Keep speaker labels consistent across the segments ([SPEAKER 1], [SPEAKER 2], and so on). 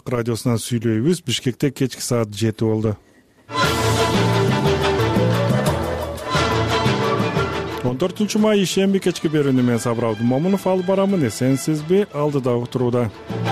[SPEAKER 1] Халк радиосунан сүйлөйбүз. Бишкекте кечки саат 7 болду. 14 май ишемби кечки берүүнү мен Сабыр Абдумомунов алып барамын. Эсенсизби? Алдыда отурууда.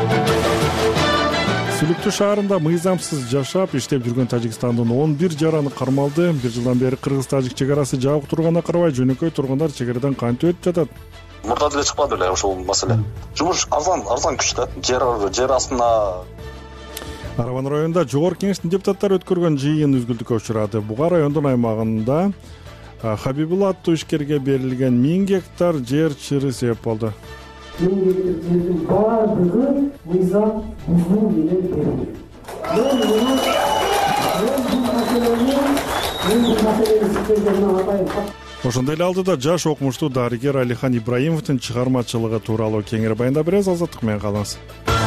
[SPEAKER 1] Сүлүктүү шаарында мыйзамсыз жашап, иштеп жүргөн Тажикстандын 11 жараны кармалды. Бир жылдан бери кыргыз-тажик чек арасы жабык турганына карабай, жөнөкөй тургундар чек арадан кантип өтүп жатат?
[SPEAKER 2] Мурда деле чыкпады эле ошол маселе. Жумуш арзан күч да. Жер астына.
[SPEAKER 1] Араван районунда Жогорку Кеңештин депутаттары өткөргөн жыйын үзгүлтүккө учурады. Буга райондун аймагында Хабибулла аттуу ишкерге берилген 1000 гектар жер чыры себеп болду.
[SPEAKER 3] 1000 гектар жердин баардыгы мыйзам бузуу менен берилген.
[SPEAKER 1] Ошондой эле алдыда жаш окумуштуу дарыгер Алихан Ибраимовдун чыгармачылыгы тууралуу кеңири баяндап беребиз. Азаттык менен калыңыз.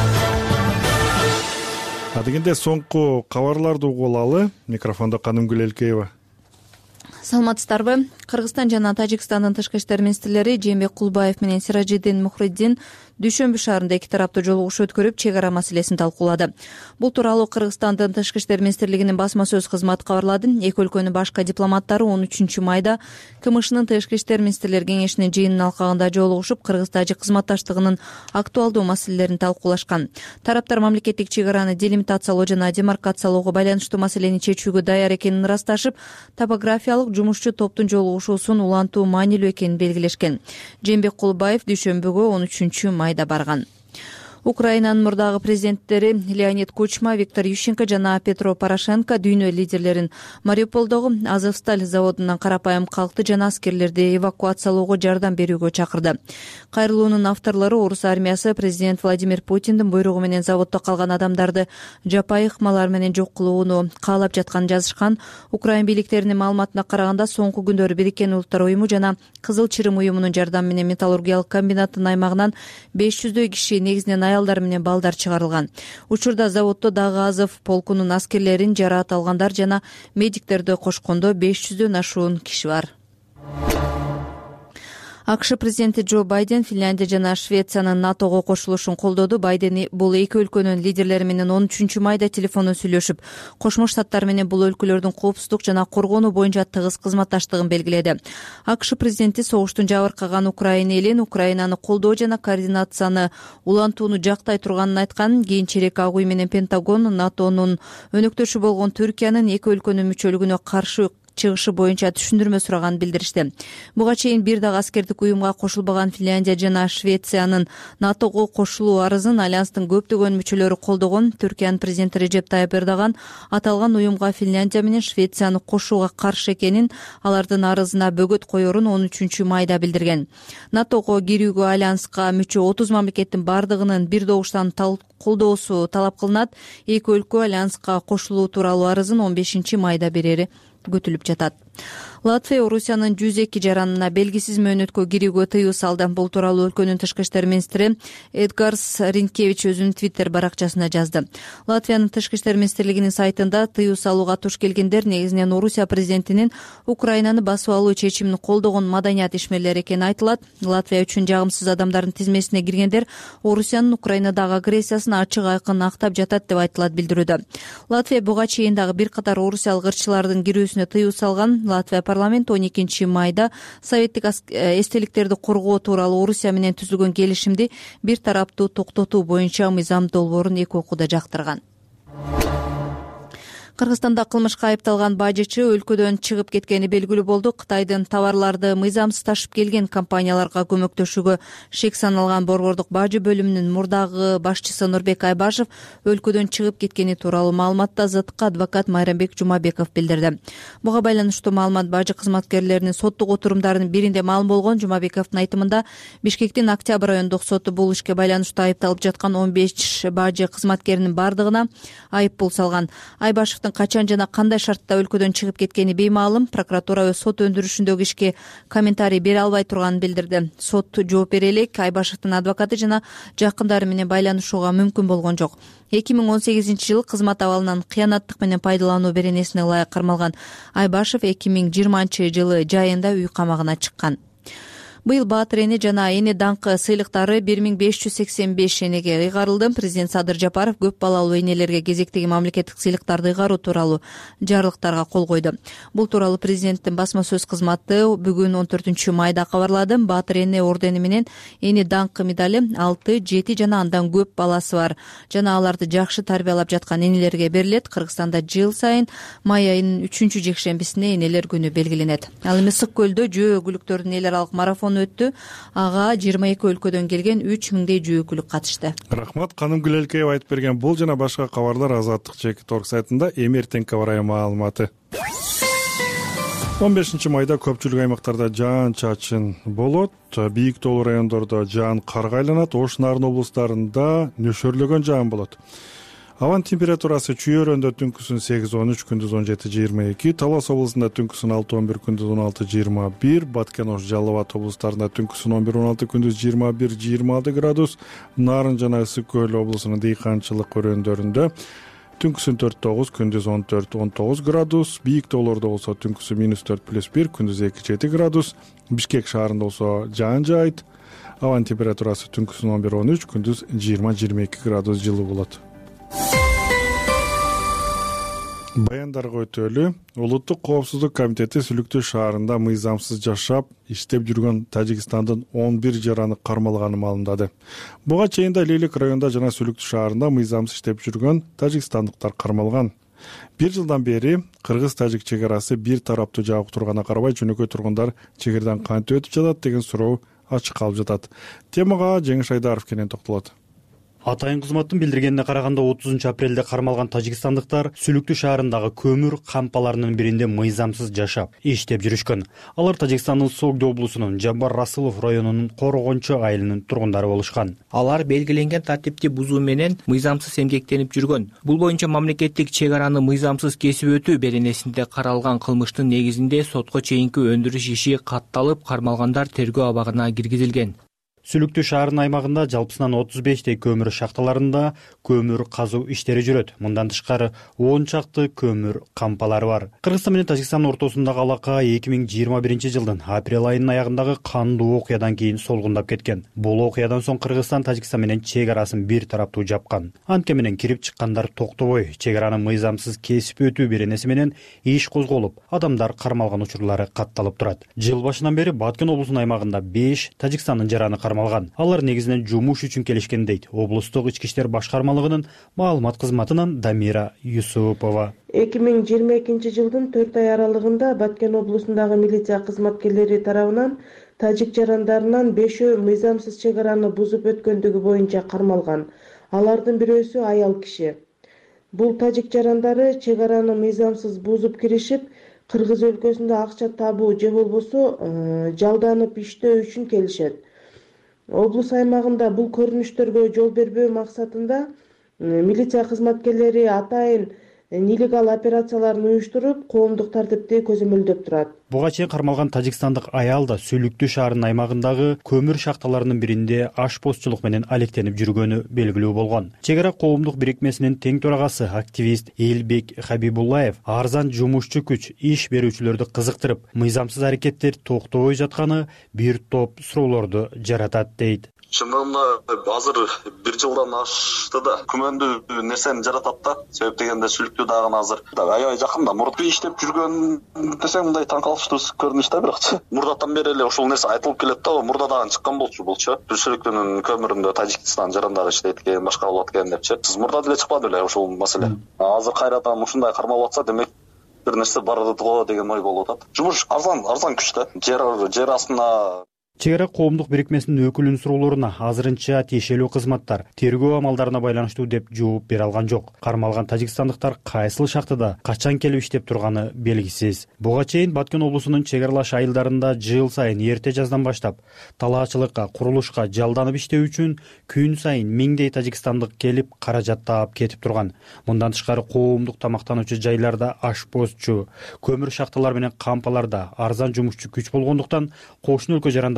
[SPEAKER 1] Адегенде соңку кабарларды угуп алалы. Микрофондо Канымгүл Элкеева.
[SPEAKER 4] Саламатсыздарбы? Кыргызстан жана Тажикстандын тышкы иштер министрлери Жээнбек Кулбаев менен Сиражиддин Мухриддин Дүйшөмбү шаарында 2 тараптуу жолугушуу өткөрүп, чек ара маселесин талкуулады. Бул тууралуу Кыргызстандын тышкы иштер министрлигинин басма сөз кызматы кабарлады. Эки өлкөнүн башкы дипломаттары 13 майда КМШнын тышкы иштер министрлер кеңешинин жыйынынын алкагында жолугушуп, Кыргыз-Тажик кызматташтыгынын актуалдуу маселелерин талкуулашкан. Тараптар мамлекеттик чек араны делимитациялоо жана демаркациялоого байланыштуу маселени чечүүгө даяр экенин ырасташып, топографиялык жумушчу топтун жолугушуусун улантуу маанилүү экенин белгилешкен. Жээнбек Кулбаев Дүйшөмбүгө 13 майда барган. Украинанын мурдагы президенттери Леонид Кучма, Виктор Ющенко жана Петро Порошенко дүйнө лидерлерин Мариуполдогу Азовсталь заводунан карапайым калкты жана аскерлерди эвакуациялоого жардам берүүгө чакырды. Кайрылуунун авторлору орус армиясы президент Владимир Путиндин буйругу менен заводдо калган адамдарды жапайы ыкмалар менен жок кылууну каалап жатканын жазышкан. Украин бийликтеринин маалыматына караганда, соңку күндөрү Бириккен Улуттар уюму жана Кызыл Чырым уюмунун жардамы менен металлургиялык комбинаттын аймагынан 500дөй киши, негизинен аялдар менен балдар чыгарылган. Учурда заводдо дагы Азов полкунун аскерлерин, жараат алгандар жана медиктерди кошкондо 500дөн ашуун киши бар. АКШ президенти Джо Байден Финляндия жана Швециянын НАТОго кошулушун колдоду. Байден бул эки өлкөнүн лидерлери менен 13 майда телефондон сүйлөшүп, Кошмо Штаттар менен бул өлкөлөрдүн коопсуздук жана коргонуу боюнча тыгыз кызматташтыгын белгиледи. АКШ президенти согуштун жабыркаган Украина элин, Украинаны колдоо жана координацияны улантууну жактай турганын айткан. Кийинчерээк Ак үй менен Пентагон НАТОнун өнөктөшү болгон Түркиянын эки өлкөнүн мүчөлүгүнө каршы чыгышы боюнча түшүндүрмө сураганын билдиришти. Буга чейин бир дагы аскердик уюмга кошулбаган Финляндия жана Швециянын НАТОго кошулуу арызын альянстын көптөгөн мүчөлөрү колдогон. Түркиянын президенти Режеп Тайып Эрдоган аталган уюмга Финляндия менен Швецияны кошууга каршы экенин, алардын арызына бөгөт коерун 13 майда билдирген. НАТОго кирүүгө альянска мүчө 30 мамлекеттин бардыгынын бир добуштан колдоосу талап кылынат. Эки өлкө альянска кошулуу тууралуу арызын 15 майда берери күтүлүп жатат. Латвия Орусиянын 102 жаранына белгисиз мөөнөткө кирүүгө тыюу салды. Бул тууралуу өлкөнүн тышкы иштер министри Эдгарс Ринкевич өзүнүн Твиттер баракчасына жазды. Латвиянын тышкы иштер министрлигинин сайтында тыюу салууга туш келгендер негизинен Орусия президентинин Украинаны басып алуу чечимин колдогон маданият ишмерлери экени айтылат. Латвия үчүн жагымсыз адамдардын тизмесине киргендер Орусиянын Украинадагы агрессиясын ачык айкын актап жатат деп айтылат билдирүүдө. Латвия буга чейин дагы бир катар орусиялык ырчылардын кирүүсүнө тыюу салган. Латвия парламент 12 майда советтик эстеликтерди коргоо тууралуу Орусия менен түзүлгөн келишимди бир тараптуу токтотуу боюнча мыйзам долбоорун эки окууда жактырган. Кыргызстанда кылмышка айыпталган бажычы өлкөдөн чыгып кеткени белгилүү болду. Кытайдын товарларды мыйзамсыз ташып келген компанияларга көмөктөшүүгө шек саналган борбордук бажы бөлүмүнүн мурдагы башчысы Нурбек Айбашев өлкөдөн чыгып кеткени тууралуу маалыматты азаттыкка адвокат Майрамбек Жумабеков билдирди. Буга байланыштуу маалымат бажы кызматкерлеринин соттук отурумдарынын биринде маалым болгон. Жумабековдун айтымында, Бишкектин Октябрь райондук соту бул ишке байланыштуу айыпталып жаткан 15 бажы кызматкеринин бардыгына айып пул салган. Айбашевдин качан жана кандай шартта өлкөдөн чыгып кеткени беймаалым. Прокуратура сот өндүрүшүндөгү ишке комментарий бере албай турганын билдирди. Сот жооп бере элек Айбашевдин адвокаты жана жакындары менен байланышууга мүмкүн болгон жок. 2018-жылы кызмат абалынан кыянаттык менен пайдалануу беренесине ылайык кармалган Айбашев 2020-жылы жайында үй камагына чыккан. Быйыл Баатыр эне жана эне даңкы сыйлыктары 1585 энеге ыйгарылды. Президент Садыр Жапаров көп балалуу энелерге кезектеги мамлекеттик сыйлыктарды ыйгаруу тууралуу жарлыктарга кол койду. Бул тууралуу президенттин басма сөз кызматы бүгүн 14 майда кабарлады. Баатыр эне ордени менен эне даңкы медали 6, 7 жана андан көп баласы бар жана аларды жакшы тарбиялап жаткан энелерге берилет. Кыргызстанда жыл сайын май айынын 3-жекшембисине энелер күнү белгиленет. Ал эми Ысык көлдө жөө өкүлүктөрдүн эл аралык марафону өттү. Ага 22 өлкөдөн келген 3000 жөө өкүлү катышты.
[SPEAKER 1] Рахмат, Канымгүл Элкеева айтып берген бул жана башка кабарлар Азаттык /Торг сайтында эмертеңки барай маалыматы. 15 майда көпчүлүк аймактарда жаан-чачын болот. Бийик тоолуу райондордо жаан карга айланат. Ош Нарын облустарында нөшөрлөгөн жаан болот. Абанын температурасы Чүй өрөөндө түнкүсүн 8-13, күндүз 17-22, Талас облусунда түнкүсүн 6-11, күндүз 16-21, Баткен, Ош, Жалал Абад облустарында түнкүсүн 11-16, күндүз 21-26 градус, Нарын жана Ысык көл облусунун дыйканчылык өрөөндөрүндө түнкүсүн 4-9, күндүз 14-19 градус, Бийик тоолордо болсо түнкүсүн -4+1, күндүз 2-7 градус, Бишкек шаарында болсо жаан жаайт. Абанын температурасы түнкүсүн 11-13, күндүз 20-22 градус жылуу болот. Баяндарга өтөлү. Улуттук коопсуздук комитети Сүлүктүү шаарында мыйзамсыз жашап иштеп жүргөн Тажикстандын 11 жараны кармалганын маалымдады. Буга чейин да Лейлик районунда жана Сүлүктүү шаарында мыйзамсыз иштеп жүргөн тажикстандыктар кармалган. 1 жылдан бери кыргыз-тажик чек арасы бир тараптуу жабык турганына карабай жөнөкөй тургундар чегерден кантип өтүп жатат деген суроо ачык калып жатат. Темага Жеңиш Айдаров кенен токтолот.
[SPEAKER 5] Атайын кызматтын билдиргенине караганда 30 апрелде кармалган тажикстандыктар Сүлүктүү шаарындагы көмүр кампаларынын биринде мыйзамсыз жашап иштеп жүрүшкөн. Алар Тажикстандын Согду облусунун Жабар Расылов районунун Коргончо айылынын тургундары болушкан.
[SPEAKER 6] Алар белгиленген тартипти бузуу менен мыйзамсыз эмгектенип жүргөн. Бул боюнча мамлекеттик чек араны мыйзамсыз кесип өтүү беренесинде каралган кылмыштын негизинде сотко чейинки өндүрүш иши катталып, кармалгандар тергөө абагына киргизилген.
[SPEAKER 5] Сүлүктүү шаарынын аймагында жалпысынан 35 көмүр шахталарында көмүр казуу иштери жүрөт. Мындан тышкары 10 чакты көмүр кампалары бар. Кыргызстан менен Тажикстандын ортосундагы алака 2021 жылдын апрель айынын аягындагы кандуу окуядан кийин солгундап кеткен. Бул окуядан соң Кыргызстан Тажикстан менен чек арасын бир тараптуу жапкан. Анткени менен кирип чыккандар токтобой чек араны мыйзамсыз кесип өтүү беренеси менен иш козголуп, адамдар кармалган учурлары катталып турат. Жыл башынан бери Баткен облусунун аймагында 5 Тажикстандын жараны кармалган. Алар негизинен жумуш үчүн келишкен дейт облустук ички иштер башкармалыгынын маалымат кызматынан Дамира Юсупова.
[SPEAKER 7] 2022 жылдын 4 ай аралыгында Баткен облусундагы милиция кызматкерлери тарабынан тажик жарандарынан 5-өө мыйзамсыз чек араны бузуп өткөндүгү боюнча кармалган. Алардын бирөөсү аял киши. Бул тажик жарандары чек араны мыйзамсыз бузуп киришип, Кыргыз өлкөсүндө акча табуу же болбосо жалданып иштөө үчүн келишет. Облус аймагында бул көрүнүштөргө жол бербөө максатында милиция кызматкерлери атайын нелегал операцияларын уюштуруп, коомдук тартипти көзөмөлдөп турат.
[SPEAKER 5] Буга чейин кармалган тажикстандык аял да Сүлүктүү шаарынын аймагындагы көмүр шахталарынын биринде ашпозчулук менен алектенип жүргөнү белгилүү болгон. Чек ара коомдук бирикмесинин тең төрагасы активист Элбек Хабибуллаев арзан жумушчу күч иш берүүчүлөрдү кызыктырып, мыйзамсыз аракеттер токтобой жатканы бир топ суроолорду жаратат дейт.
[SPEAKER 2] Чындыгында азыр 1 жылдан ашты да күмөндүү нерсени жаратат да. Себеп дегенде Сүлүктүү дагы азыр аябай жакын да мурда иштеп жүргөн десең мындай таң калыштуу көрүнүш да, бирок мурдатан бери эле ошол нерсе айтылып келет да. Мурда дагы чыккан болчу булчу. Сүлүктүүнүн көмүрүндө Тажикстан жарандары иштейт экен, башка болот экен депчи. Сиз мурда деле чыкпады эле ошол маселе. Азыр кайрадан ушундай кармалып атса, демек бир нерсе бар го деген ой болуп атат. Жумуш арзан күч да. Жер астына
[SPEAKER 5] Чек ара коомдук бирикмесинин өкүлүнүн суроолоруна азырынча тиешелүү кызматтар тергөө амалдарына байланыштуу деп жооп бере алган жок. Кармалган тажикстандыктар кайсыл шахтада качан келип иштеп турганы белгисиз. Буга чейин Баткен облусунун чек аралаш айылдарында жыл сайын эрте жаздан баштап талаачылыкка, курулушка жалданып иштөө үчүн күн сайын миңдей тажикстандык келип каражат таап кетип турган. Мындан тышкары коомдук тамактануучу жайларда ашпозчу, көмүр шахталар менен кампаларда арзан жумушчу күч болгондуктан кошуна өлкө жарандары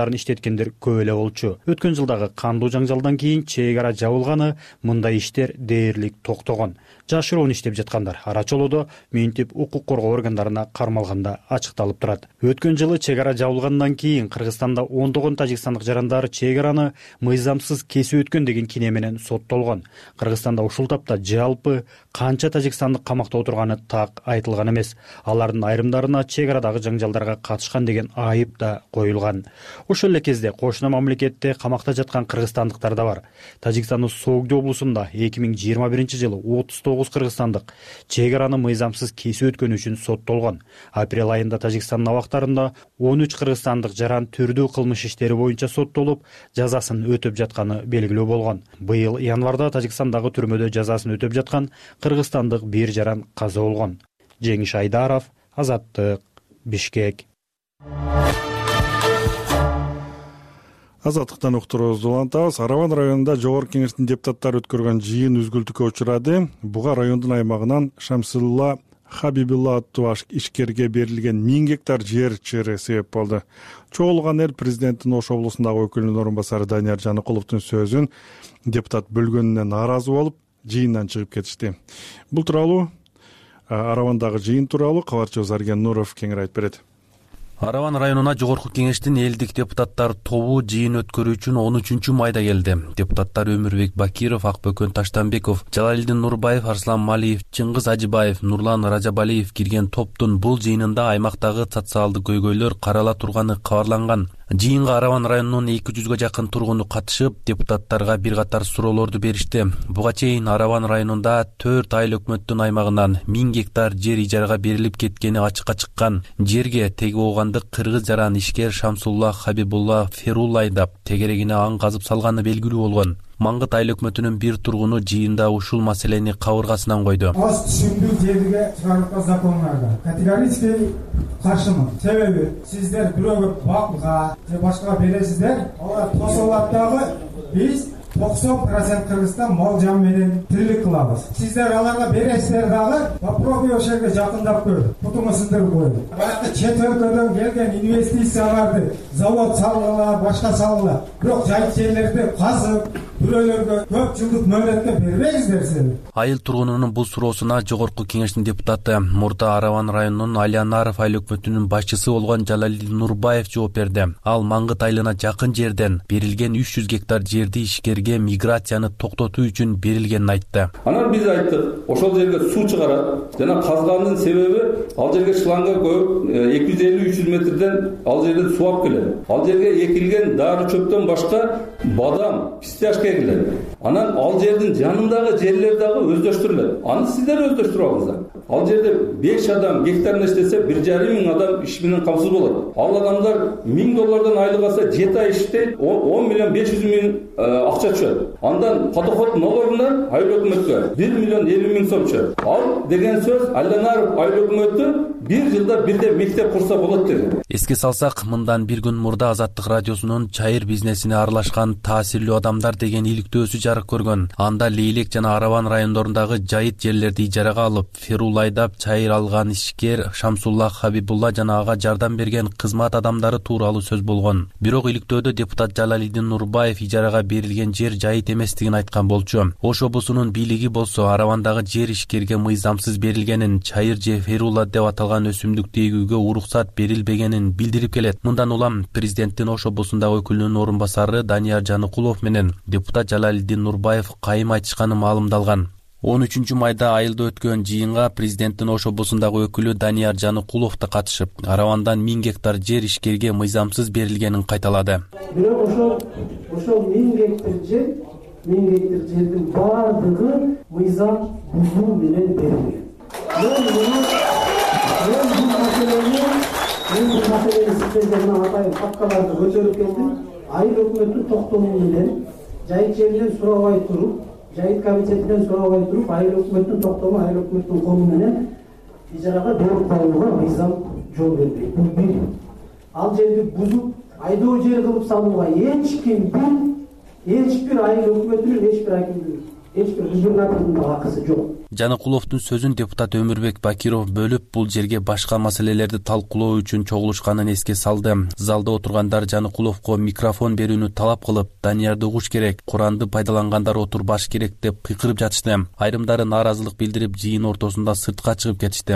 [SPEAKER 5] кыймылдарын иштеткендер көп эле болчу. Өткөн жылдагы кандуу жаңжалдан кийин чек ара жабылганы, мындай иштер дээрлик токтогон. Жашыруун иштеп жаткандар арачолоодо мынтип укук коргоо органдарына кармалганда ачыкталып турат. Өткөн жылы чек ара жабылгандан кийин Кыргызстанда ондогон тажикстандык жарандар чек араны мыйзамсыз кесип өткөн деген кине менен соттолгон. Кыргызстанда ушул тапта жалпы канча тажикстандык камакта отурганы так айтылган эмес. Алардын айрымдарына чек арадагы жаңжалдарга катышкан деген айып да коюлган. Ошол эле кезде кошуна мамлекетте камакта жаткан кыргызстандыктар да бар. Тажикстандын Согду облусунда 2021-жылы 39 кыргызстандык чек араны мыйзамсыз кесип өткөнү үчүн соттолгон. Апрель айында Тажикстандын абактарында 13 кыргызстандык жаран түрдүү кылмыш иштери боюнча соттолуп, жазасын өтөп жатканы белгилүү болгон. Быйыл январда Тажикстандагы түрмөдө жазасын өтөп жаткан кыргызстандык бир жаран каза болгон. Жеңиш Айдаров, Азаттык, Бишкек.
[SPEAKER 1] Азаттыктан уктуруубузду улантабыз. Араван районунда Жогорку Кеңештин депутаттары өткөргөн жыйын үзгүлтүккө учурады. Буга райондун аймагынан Шамсулла Хабибулла аттуу ишкерге берилген 1000 гектар жер чыгыры себеп болду. Чогулган эл президенттин Ош облусундагы өкүлүнүн орун басары Данияр Жаныкуловдун сөзүн депутат бөлгөнүнө нааразы болуп, жыйындан чыгып кетишти. Бул тууралуу Аравандагы жыйын тууралуу кабарчыбыз Арген Нуров кеңири айтып берет.
[SPEAKER 8] Араван районуна Жогорку Кеңештин элдик депутаттар тобу жыйын өткөрүү үчүн 13 майда келди. Депутаттар Өмүрбек Бакиров, Акбөкөн Таштанбеков, Жалалидин Нурбаев, Арслан Малиев, Чыңгыз Ажыбаев, Нурлан Ражабалиев кирген топтун бул жыйынында аймактагы социалдык көйгөйлөр карала турганы кабарланган. Жыйынга Араван районунун 200га жакын тургуну катышып, депутаттарга бир катар суроолорду беришти. Буга чейин Араван районунда 4 айыл өкмөттүн аймагынан 1000 гектар жер ижарага берилип кеткени ачыкка чыккан. Жерге теги оогандык кыргыз жаран ишкер Шамсулла Хабибулла Ферулла айдап, тегерегине аң казып салганы белгилүү болгон. Маңгыт айыл өкмөтүнүн бир тургуну жыйында ушул маселени кабыргасынан койду.
[SPEAKER 9] Аз түшүндүү жерге чыгарылган закондорго категорически каршымын. Себеби сиздер бирөөгө бакылга же башкага бересиздер, алар тосолот дагы биз 90% Кыргызстан мал жан менен тирлик кылабыз. Сиздер аларга бересиздер дагы, попробуй ошол жерге жакындап көр. Путуңу сындырып кой. Баягы чет өлкөдөн келген инвестицияларды завод салгыла, башка салгыла. Бирок жайыт жерлерди казып, бирөөлөргө көп жылдык мөөнөткө бербейсиздер силер.
[SPEAKER 8] Айыл тургунунун бул суроосуна Жогорку Кеңештин депутаты Мурда Араван районунун Алиянаров айыл өкмөтүнүн башчысы болгон Жалалидин Нурбаев жооп берди. Ал Маңгыт айылына жакын жерден берилген 300 гектар жерди ишкерге миграцияны токтотуу үчүн берилгенин айтты.
[SPEAKER 10] Анан биз айттык, ошол жерге суу чыгарат. Жана казганын себеби ал жерге шланга коюп 250-300 метрден ал жерден суу алып келет. Ал жерге экилген дары чөптөн башка бадам, пистяшка экилет. Анан ал жердин жанындагы жерлер дагы өздөштүрүлөт. Аны сиздер өздөштүрүп алыңыздар. Ал жерде 5 адам гектарына иштесе 1,5 миң адам иш менен камсыз болот. Ал адамдар $1000 айлык алса 7 ай иштейт, 10,5 миллион акча түшөт. Андан подоход налогунан айыл өкмөткө 1,50 миң сом түшөт. Ал деген сөз Алиянаров айыл өкмөтү бир жылда бирде мектеп курса болот деген.
[SPEAKER 8] Эске салсак, мындан бир күн мурда Азаттык радиосунун чайыр бизнесине аралашкан таасирлүү адамдар деген иликтөөсү жарык көргөн. Анда Лейлек жана Араван райондорундагы жайыт жерлерди ижарага алып, Ферулла айдап чайыр алган ишкер Шамсулла Хабибулла жана ага жардам берген кызмат адамдары тууралуу сөз болгон. Бирок иликтөөдө депутат Жалалидин Нурбаев ижарага берилген жер жайыт эместигин айткан болчу. Ош облусунун бийлиги болсо Аравандагы жер ишкерге мыйзамсыз берилгенин, чайыр же Ферулла деп аталган өсүмдүктү эгүүгө уруксат берилбегенин билдирип келет. Мындан улам президенттин Ош облусундагы өкүлүнүн орун басары Данияр Жаныкулов менен депутат Жалалидин Нурбаев кайым айтышканы маалымдалган. 13 майда айылда өткөн жыйынга президенттин Ош облусундагы өкүлү Данияр Жаныкулов да катышып, Аравандан 1000 гектар жер ишкерге мыйзамсыз берилгенин кайталады.
[SPEAKER 3] Бирок ошол 1000 гектар жердин баардыгы мыйзам бузуу менен берилген. Мен бул маселени сиздерге атайын фактыларды көтөрүп келдим. Айыл өкмөттүн токтому менен жайыт жерден сурабай туруп, жайыт комитетинен сурабай туруп, айыл өкмөттүн токтому, айыл өкмөттүн колу менен ижарага берип коюуга мыйзам жол бербейт. Бул бир. Ал жерди бузуп, айдоо жер кылып салууга эч бир айыл өкмөтүнүн эч бир акимдин эч бир губернатордун да акысы жок.
[SPEAKER 8] Жаныкуловдун сөзүн депутат Өмүрбек Бакиров бөлүп, бул жерге башка маселелерди талкуулоо үчүн чогулушканын эске салды. Залда отургандар Жаныкуловго микрофон берүүнү талап кылып, Даниярды угуш керек, Куранды пайдалангандар отурбаш керек деп кыйкырып жатышты. Айрымдары нааразылык билдирип, жыйын ортосунда сыртка чыгып кетишти.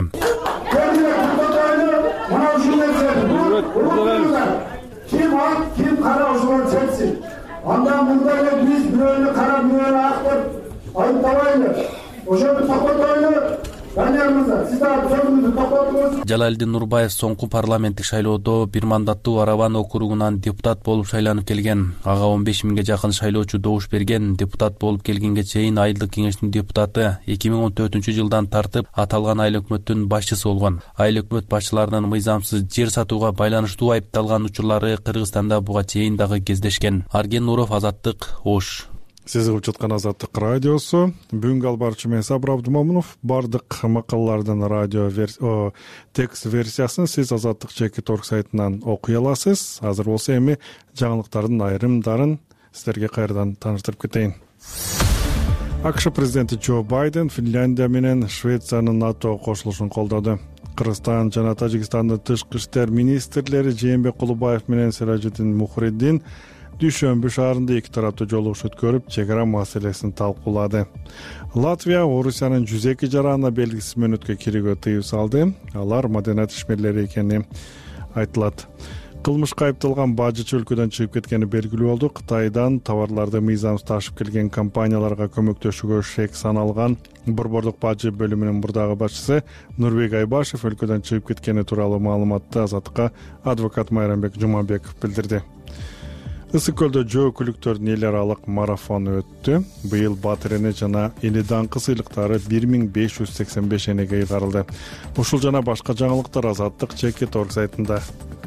[SPEAKER 8] Ким кара ушуган чечсин. Андан мындай эле биз бирөөнү кара бирөөнү ак деп айыптабайлы. Ошону токтотойлу. Данияр мырза, сиз да сөзүңүздү токтотуңуз. Жалалдин Нурбаев соңку парламенттик шайлоодо бир мандаттуу Арабан округунан депутат болуп шайланып келген. Ага 15 миңге жакын шайлоочу добуш берген. Депутат болуп келгенге чейин айылдык кеңештин депутаты, 2014-жылдан тартып аталган айыл өкмөттүн башчысы болгон. Айыл өкмөт башчыларынын мыйзамсыз жер сатууга байланыштуу айыпталган учурлары Кыргызстанда буга чейин дагы кездешкен. Арген Нуров, Азаттык, Ош. Сиз угуп жаткан Азаттык радиосу. Бүгүнкү албарчы мен Сабыр Абдумомунов. Бардык макалалардын радио текст версиясын сиз Азаттык /org сайтынан окуй аласыз. Азыр болсо эми жаңылыктардын айрымдарын сиздерге кайрадан тааныштырып кетейин. АКШ президенти Джо Байден Финляндия менен Швециянын НАТО кошулушун колдоду. Кыргызстан жана Тажикстандын тышкы иштер министрлери Жээнбек Кулубаев менен Сиражиддин Мухриддин Дүйшөмбү шаарында эки тараптуу жолугуш өткөрүп, чек ара маселесин талкуулады. Латвия Орусиянын 102 жараана белгиси менен өткө кирүүгө тыюу салды. Алар маданият ишмерлери экени айтылат. Кылмышка айыпталган бажычы өлкөдөн чыгып кеткени белгилүү болду. Кытайдан товарларды мыйзамсыз ташып келген компанияларга көмөктөшүүгө шек саналган борбордук бажы бөлүмүнүн мурдагы башчысы Нурбек Айбашев өлкөдөн чыгып кеткени тууралуу маалыматты Азаттыкка адвокат Майрамбек Жумабеков билдирди. Ысык көлдө жөө күлүктөрдүн эл аралык марафону өттү. Быйыл Батыр эне жана эли даңкы сыйлыктары 1585 энеге ыйгарылды. Ушул жана башка жаңылыктар Азаттык /org сайтында.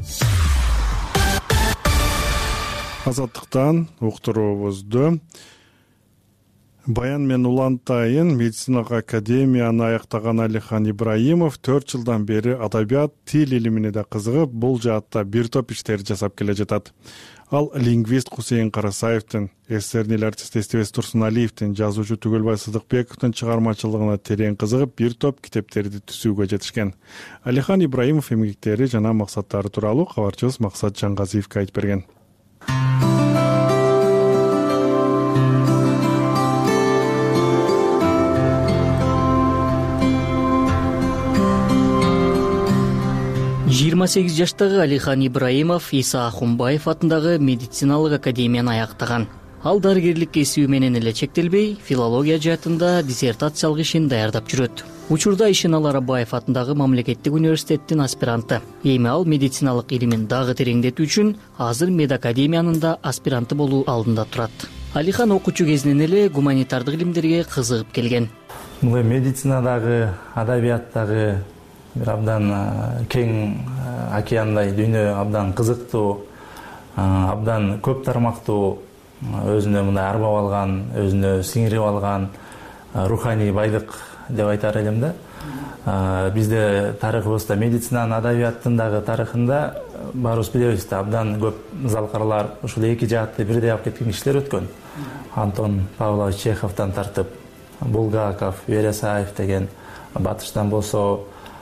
[SPEAKER 8] Азаттыктан уктуруубузду Баян мен Улантайын медициналык академияны аяктаган Алихан Ибраимов 4 жылдан бери адабият, тил илимине да кызыгып, бул жаатта бир топ иштер жасап келе жатат. Ал лингвист Хусейин Карасаевдин, эсернил артист Эстебес Турсуналиевдин, жазуучу Түгөлбай Сыдыкбековдун чыгармачылыгына терең кызыгып, бир топ китептерди түзүүгө жетишкен. Алихан Ибраимов эмгектери жана максаттары тууралуу кабарчыбыз Максат Жангазиевге айтып берген.
[SPEAKER 11] 28 жаштагы Алихан Ибраимов Иса Ахунбаев атындагы медициналык академияны аяктаган. Ал дарыгерлик кесиби менен эле чектелбей, филология жаатында диссертациялык ишин даярдап жүрөт. Учурда Ишенал Арабаев атындагы мамлекеттик университеттин аспиранты. Эми ал медициналык илимин дагы тереңдетүү үчүн азыр медакадемиянын да аспиранты болуу алдында турат. Алихан окуучу кезинен эле гуманитардык илимдерге кызыгып келген.
[SPEAKER 12] Бул медицинадагы, адабияттагы бир абдан кең океандай дүйнө, абдан кызыктуу, абдан көп тармактуу, өзүнө мындай арбап алган, өзүнө сиңирип алган руханий байлык деп айтар элем да. Бизде тарыхыбызда медицинанын, адабияттын дагы тарыхында баарыбыз билебиз да, абдан көп залкарлар, ушул эки жаатты бирдей алып кеткен кишилер өткөн. Антон Павлович Чеховдон тартып, Булгаков, Вересаев деген, батыштан болсо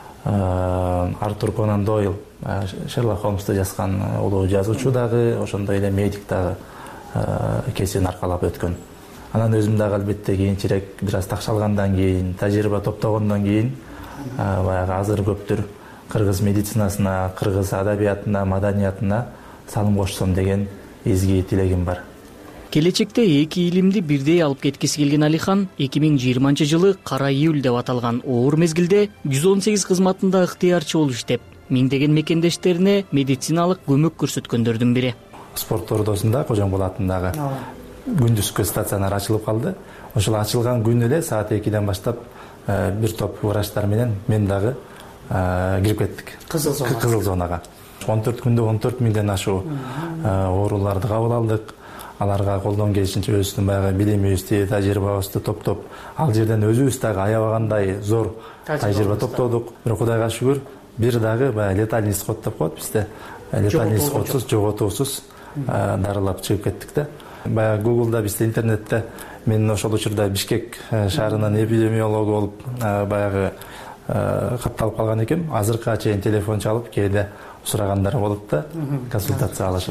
[SPEAKER 12] Артур Конан Дойл, Шерлок Холмсту жазган улуу жазуучу дагы, ошондой эле медик дагы кесибин аркалап өткөн. Анан өзүм дагы албетте кийинчерээк бир аз такшалгандан кийин, тажрыйба топтогондон кийин баягы азыр көптүр кыргыз медицинасына, кыргыз адабиятына, маданиятына салым кошсом деген изги тилегим бар.
[SPEAKER 11] Келечекте эки илимди бирдей алып кеткиси келген Алихан 2020-жылы Кара июль деп аталган оор мезгилде 118 кызматында ыктыярчы болуп иштеп, миңдеген мекендештерине медициналык көмөк көрсөткөндөрдүн бири.
[SPEAKER 12] Спорт ордосунда Кожомбол атындагы күндүзгү стационар ачылып калды. Ошол ачылган күнү эле саат 2ден баштап бир топ врачтар менен мен дагы кирип кеттик кызыл зонага. 14 күндө 14 миңден ашуу ооруларды кабыл алдык. Аларга колдон келишинче өзүбүздүн баягы билимибизди, тажрыйбабызды топтоп, ал жерден өзүбүз дагы аябагандай зор тажрыйба топтодук. Бирок Кудайга шүгүр, бир дагы баягы летальный исход деп коет бизде. Летальный исходсуз, жоготуусуз дарылап чыгып кеттик да. Баягы Google'да бизде интернетте мен ошол учурда Бишкек шаарынын эпидемиологу болуп баягы катталып калган экенмин. Азыркыга чейин телефон чалып кээде сурагандар болуп да консультация алышып.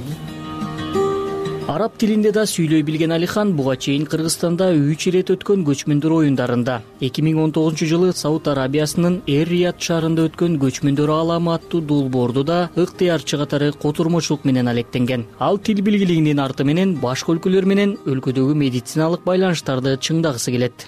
[SPEAKER 11] Араб тилинде да сүйлөй билген Алихан буга чейин Кыргызстанда 3 ирет өткөн көчмөндөр оюндарында 2019-жылы Сауд Арабиясынын Эр-Рияд шаарында өткөн көчмөндөр ааламы аттуу долбоорду да ыктыярчы катары котурмочулук менен алектенген. Ал тил билгилигинин арты менен башка өлкөлөр менен өлкөдөгү медициналык байланыштарды чыңдагысы келет.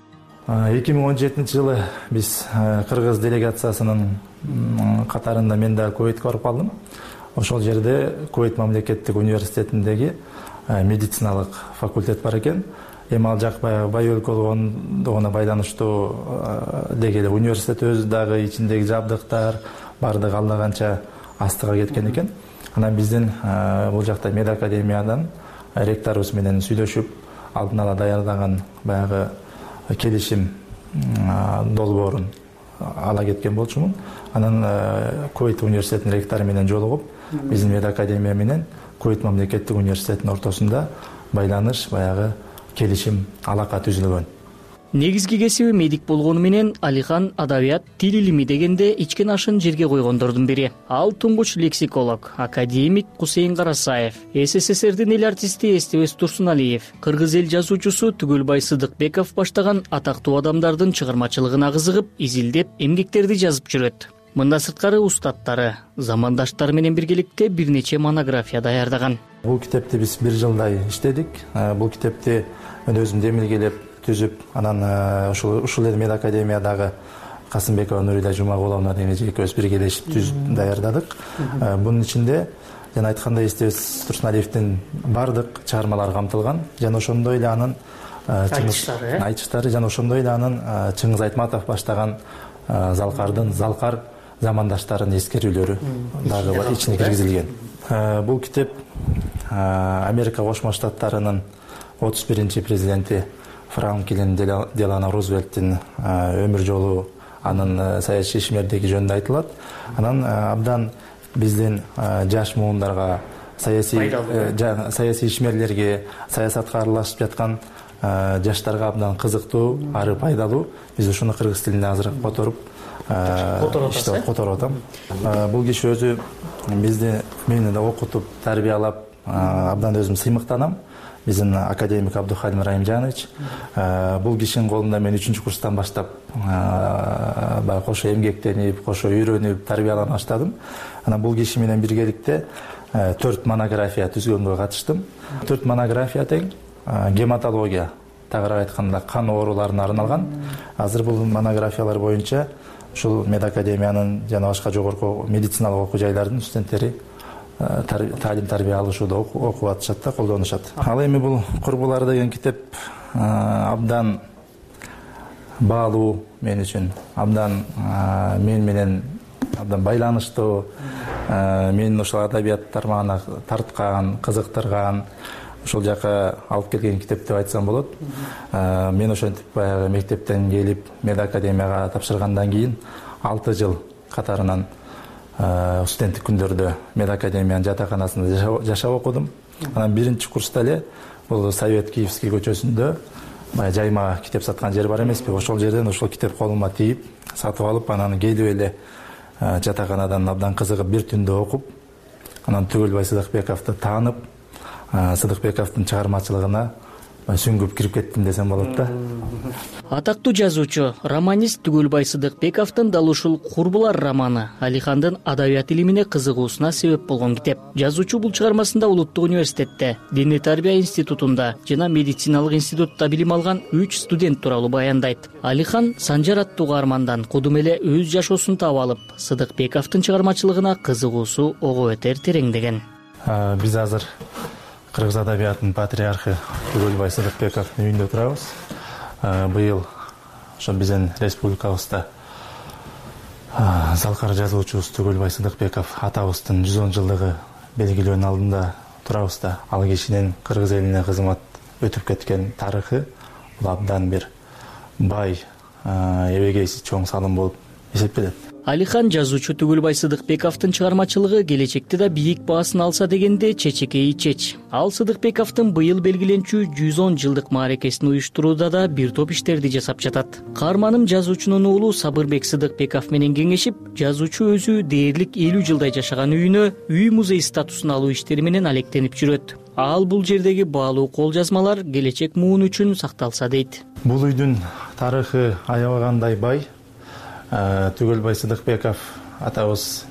[SPEAKER 12] 2017-жылы биз Кыргыз делегациясынын катарында мен да Кувейтке барып калдым. Ошол жерде Кувейт мамлекеттик университетиндеги медициналык факультет бар экен. Эми ал жак бай өлкөгө байланыштуу деги эле университет өзү дагы ичиндеги жабдыктар бардыгы алда канча астыга кеткен экен. Анан биздин бул жакта мед академиядан ректорубуз менен сүйлөшүп, алдын ала даярдаган баягы келишим долбоорун ала кеткен болчумун. Анан Кувейт университетинин ректору менен жолугуп, биздин мед академия менен Кувейт мамлекеттик университетинин ортосунда байланыш, баягы келишим, алака түзүлгөн.
[SPEAKER 11] Негизги кесиби медик болгону менен Алихан адабият, тил илими дегенде ичкен ашын жерге койгондордун бири. Ал туңгуч лексиколог, академик Кусейин Карасаев, СССРдин эл артисти Эстебес Турсуналиев, кыргыз эл жазуучусу Түгөлбай Сыдыкбеков баштаган атактуу адамдардын чыгармачылыгына кызыгып, изилдеп, эмгектерди жазып жүрөт. Мында сырткары устаттары, замандаштары менен биргеликте бир нече монография даярдаган.
[SPEAKER 12] Бул китепти биз 1 жылдай иштедик. Бул китепти мен өзүм демилгелеп түзүп, анан ушул мед академиядагы Касымбекова Нурида Жумагуловна деген экөөбүз биргелешип түзүп даярдадык. Бунун ичинде жана айткандай Эстебес Турсуналиевдин бардык чыгармалары камтылган. Жана ошондой эле анын айтыштары жана ошондой эле анын Чыңгыз Айтматов баштаган Залкар замандаштарынын эскерүүлөрү дагы ичине киргизилген. Бул китеп Америка Кошмо Штаттарынын 31-чи президенти Франклин Делано Рузвельттин өмүр жолу, анын саясий ишмердиги жөнүндө айтылат. Анан абдан биздин жаш муундарга, саясий ишмерлерге, саясатка аралашып жаткан жаштарга абдан кызыктуу, ары пайдалуу. Биз ушуну кыргыз тилине азыраак которуп атам. Бул киши өзү мени да окутуп, тарбиялап, абдан өзүм сыймыктанам. Биздин академик Абдухалим Райымжанович. Бул кишинин колунда мен 3-курстан баштап кошо эмгектенип, кошо үйрөнүп, тарбиялана баштадым. Анан бул киши менен биргеликте 4 монография түзгөнгө катыштым. 4 монография тең гематология, тагыраак айтканда кан ооруларына арналган. Азыр бул монографиялар боюнча ушул мед академиянын жана башка жогорку медициналык окуу жайлардын студенттери талим тарбия алышууда окуп атышат да, колдонушат. Ал эми бул Курбулар деген китеп абдан баалуу мен үчүн, абдан мен менен абдан байланыштуу, менин ошол адабият тармагына тарткан, кызыктырган, ошол жака алып келген китеп деп айтсам болот. Мен ошентип баягы мектептен келип мед академияга тапшыргандан кийин 6 жыл катарынан студенттик күндөрдө мед академиянын жатаканасында жашап окудум. Анан 1-курста эле бул Совет Киевский көчөсүндө жайма китеп саткан жер бар эмеспи? Ошол жерден ошол китеп колума тийип, сатып алып, анан келип эле жатаканадан абдан кызыгып бир түндө окуп, анан Түгөлбай Сыдыкбековду таанып, Сыдыкбековдун чыгармачылыгына сүңгүп кирип кеттим десем болот да.
[SPEAKER 11] Атактуу жазуучу, романист Түгөлбай Сыдыкбековдун дал ушул Курбулар романы Алихандын адабият илимине кызыгуусуна себеп болгон китеп. Жазуучу бул чыгармасында Улуттук университетте, Диний тарбия институтунда жана медициналык институтта билим алган 3 студент тууралуу баяндайт. Алихан Санжар аттуу каармандан кудум эле өз жашоосун таап алып, Сыдыкбековдун чыгармачылыгына кызыгуусу ого өтер тереңдеген.
[SPEAKER 12] Биз азыр кыргыз адабиятынын патриархы Түгөлбай Сыдыкбековдун үйүндө турабыз. Быйыл ошо биздин республикабызда Залкар жазуучубуз Түгөлбай Сыдыкбеков атабыздын 110 жылдыгы белгилөөнүн алдында турабыз да. Ал кишинин кыргыз элине кызмат өтүп кеткен тарыхы бул абдан бир бай, эбегейсиз чоң салым болуп эсептелет.
[SPEAKER 11] Алихан жазуучу Түгөлбай Сыдыкбековдун чыгармачылыгы келечекте да бийик баасын алса дегенде чечекей чеч. Ал Сыдыкбековдун быйыл белгиленчү 110 жылдык мааракесин уюштурууда да бир топ иштерди жасап жатат. Каарманым жазуучунун уулу Сабырбек Сыдыкбеков менен кеңешип, жазуучу өзү дээрлик 50 жылдай жашаган үйүнө үй музей статусун алуу иштери менен алектенип жүрөт. Ал бул жердеги баалуу кол жазмалар келечек муун үчүн сакталса дейт.
[SPEAKER 12] Бул үйдүн тарыхы аябагандай бай. Түгөлбай Сыдыкбеков атабыз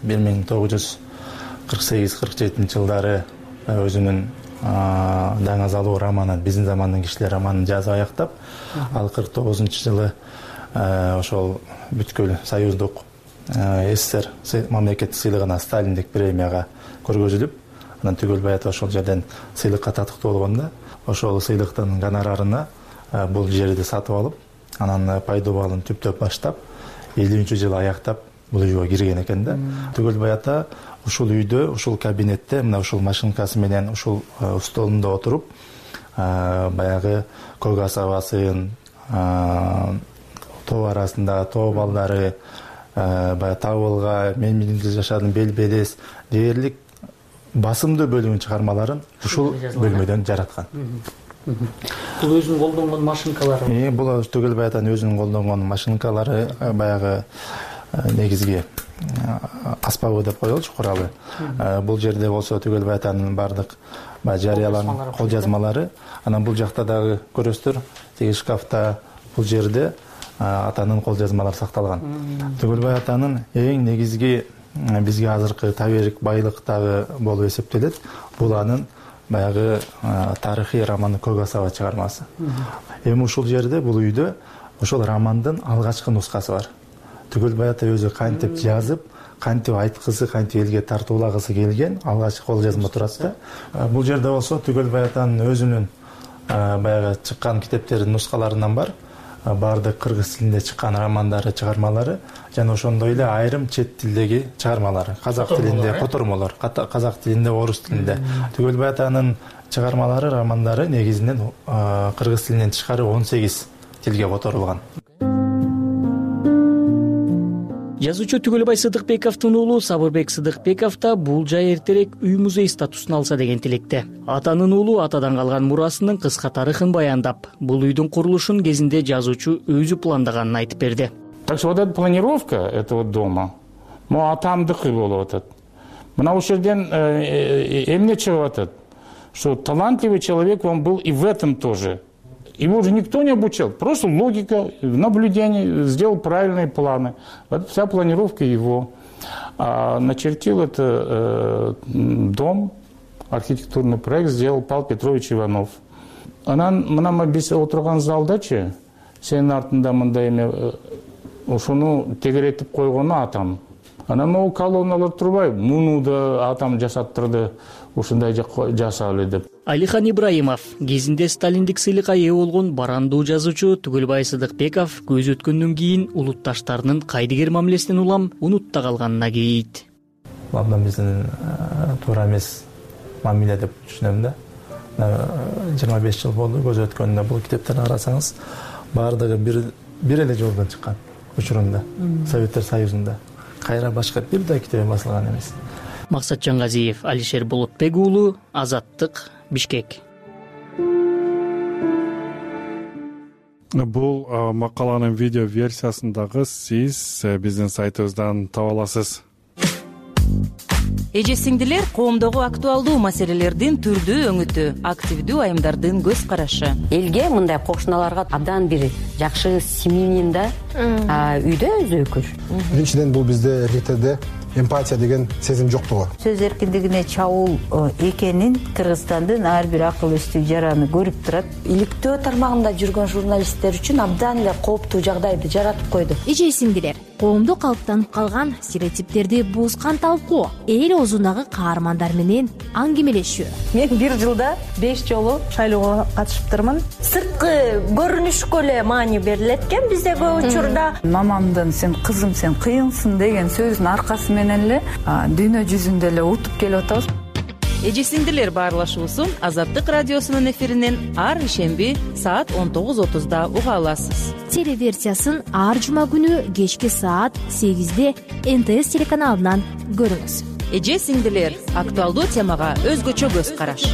[SPEAKER 12] 1948-47 жылдары өзүнүн Даңазалуу романын, биздин замандын кишилер романын жазып аяктап, ал 49-жылы ошол бүткүл союздук СССР мамлекеттик сыйлыгына Сталиндик премияга көргөзүлүп, анан Түгөлбай ата ошол жерден сыйлыкка татыктуу болгондо, ошол сыйлыктын гонорарына бул жерди сатып алып, анан пайда балын түптөп баштап 50-жылы аяктап бул үйгө кирген экен да. Түгөлбай ата ушул үйдө, ушул кабинетте, мына ушул машинкасы менен ушул столунда отуруп, баягы көк асабасын, тоо арасында тоо балдары, баягы табылга, мен менде жашадым, бел белес, дээрлик басымдуу бөлүгүнүн чыгармаларын ушул бөлмөдөн жараткан.
[SPEAKER 11] Бул өзүнүн колдонгон машинкалары.
[SPEAKER 12] Бул Түгөлбай атанын өзүнүн колдонгон машинкалары, баягы негизги аспабы деп коелучу, куралы. Бул жерде болсо Түгөлбай атанын бардык жарыяланган кол жазмалары. Анан бул жакта дагы көрөсүздөр, тиги шкафта бул жерде атанын кол жазмалары сакталган. Түгөлбай атанын эң негизги бизге азыркы таберик байлыктагы болуп эсептелет. Бул анын баягы тарыхый романы Көк асаба чыгармасы. Эми ушул жерде, бул үйдө ошол романдын алгачкы нускасы бар. Түгөлбай ата өзү кантип жазып, кантип айткысы, кантип элге тартуулагысы келген алгачкы кол жазма турат да. Бул жерде болсо Түгөлбай атанын өзүнүн баягы чыккан китептердин нускаларынан бар. Бардык кыргыз тилинде чыккан романдары, чыгармалары жана ошондой эле айрым чет тилдеги чыгармалары. Казак тилинде котормолор, казак тилинде, орус тилинде. Түгөлбай атанын чыгармалары, романдары негизинен кыргыз тилинен тышкары 18 тилге которулган.
[SPEAKER 11] Жазуучу Түгөлбай Сыдыкбековдун уулу Сабырбек Сыдыкбеков да бул жай эртерээк үй музей статусун алса деген тилекте. Атанын уулу атадан калган мурасынын кыска тарыхын баяндап, бул үйдүн курулушун кезинде жазуучу өзү пландаганын айтып берди.
[SPEAKER 13] Так что вот эта планировка этого дома, атамдыкы болуп атат. Мына ушул жерден эмне чыгып атат, что талантливый человек он был и в этом тоже. Его уже никто не обучал, просто логика, наблюдение, сделал правильные планы. Вот вся планировка его. Начертил это дом, архитектурный проект сделал Павел Петрович Иванов. Мына биз отурган залдачы, сенин артында мындай эме ушуну тегеретип койгону атам. Анан могу колонналар турбай, муну да атам жасаттырды, ушундай жасалды деп.
[SPEAKER 11] Алихан Ибраимов кезинде Сталиндик сыйлыкка ээ болгон барандуу жазуучу Түгөлбай Сыдыкбеков көз өткөндөн кийин улутташтарынын кайдыгер мамилесинен улам унутта калганына кейийт.
[SPEAKER 12] Абдан биздин туура эмес мамиле деп түшүнөм да. 25 жыл болду көз өткөндө бул китептерди карасаңыз, баардыгы бир эле жолдон чыккан учурунда, Советтер Союзунда. Кайра башка бир да китеби басылган эмес.
[SPEAKER 11] Максат Жангазиев, Алишер Болотбек уулу, Азаттык, Бишкек.
[SPEAKER 1] Бул макаланын видео версиясын дагы сиз биздин сайтыбыздан таба аласыз.
[SPEAKER 14] Эже сиңдилер, коомдогу актуалдуу маселелердин түрдүү өңүтү, активдүү айымдардын көз карашы.
[SPEAKER 15] Элге мындай кошуналарга абдан бир жакшы семьянин да үйдө өзөкүр.
[SPEAKER 16] Биринчиден бул бизде эркектерде эмпатия деген сезим жоктугу.
[SPEAKER 17] Сөз эркиндигине чабуул экенин Кыргызстандын ар бир акыл эстүү жараны көрүп турат.
[SPEAKER 15] Иликтөө тармагында жүргөн журналисттер үчүн абдан эле кооптуу жагдайды жаратып койду.
[SPEAKER 18] Эже сиңдилер, коомдо калыптанып калган стереотиптерди бузган талкуу, эл оозундагы каармандар менен аңгемелешүү.
[SPEAKER 19] Мен бир жылда 5 жолу шайлоого катышыптырмын.
[SPEAKER 20] Сырткы көрүнүшкө эле маани берилет экен бизде көп учурда.
[SPEAKER 21] Мамамдын "сен кызым, сен кыйынсың" деген сөзүнүн аркасы менен эле дүйнө жүзүндө эле утуп келип атабыз.
[SPEAKER 14] эже сиңдилер, баарлашуусун Азаттык радиосунун эфиринен ар ишемби саат 19:30 уга аласыз.
[SPEAKER 18] Телеверсиясын ар жума күнү кечки саат 8-де НТС телеканалынан көрүңүз.
[SPEAKER 14] Эже сиңдилер актуалдуу темага өзгөчө көз караш.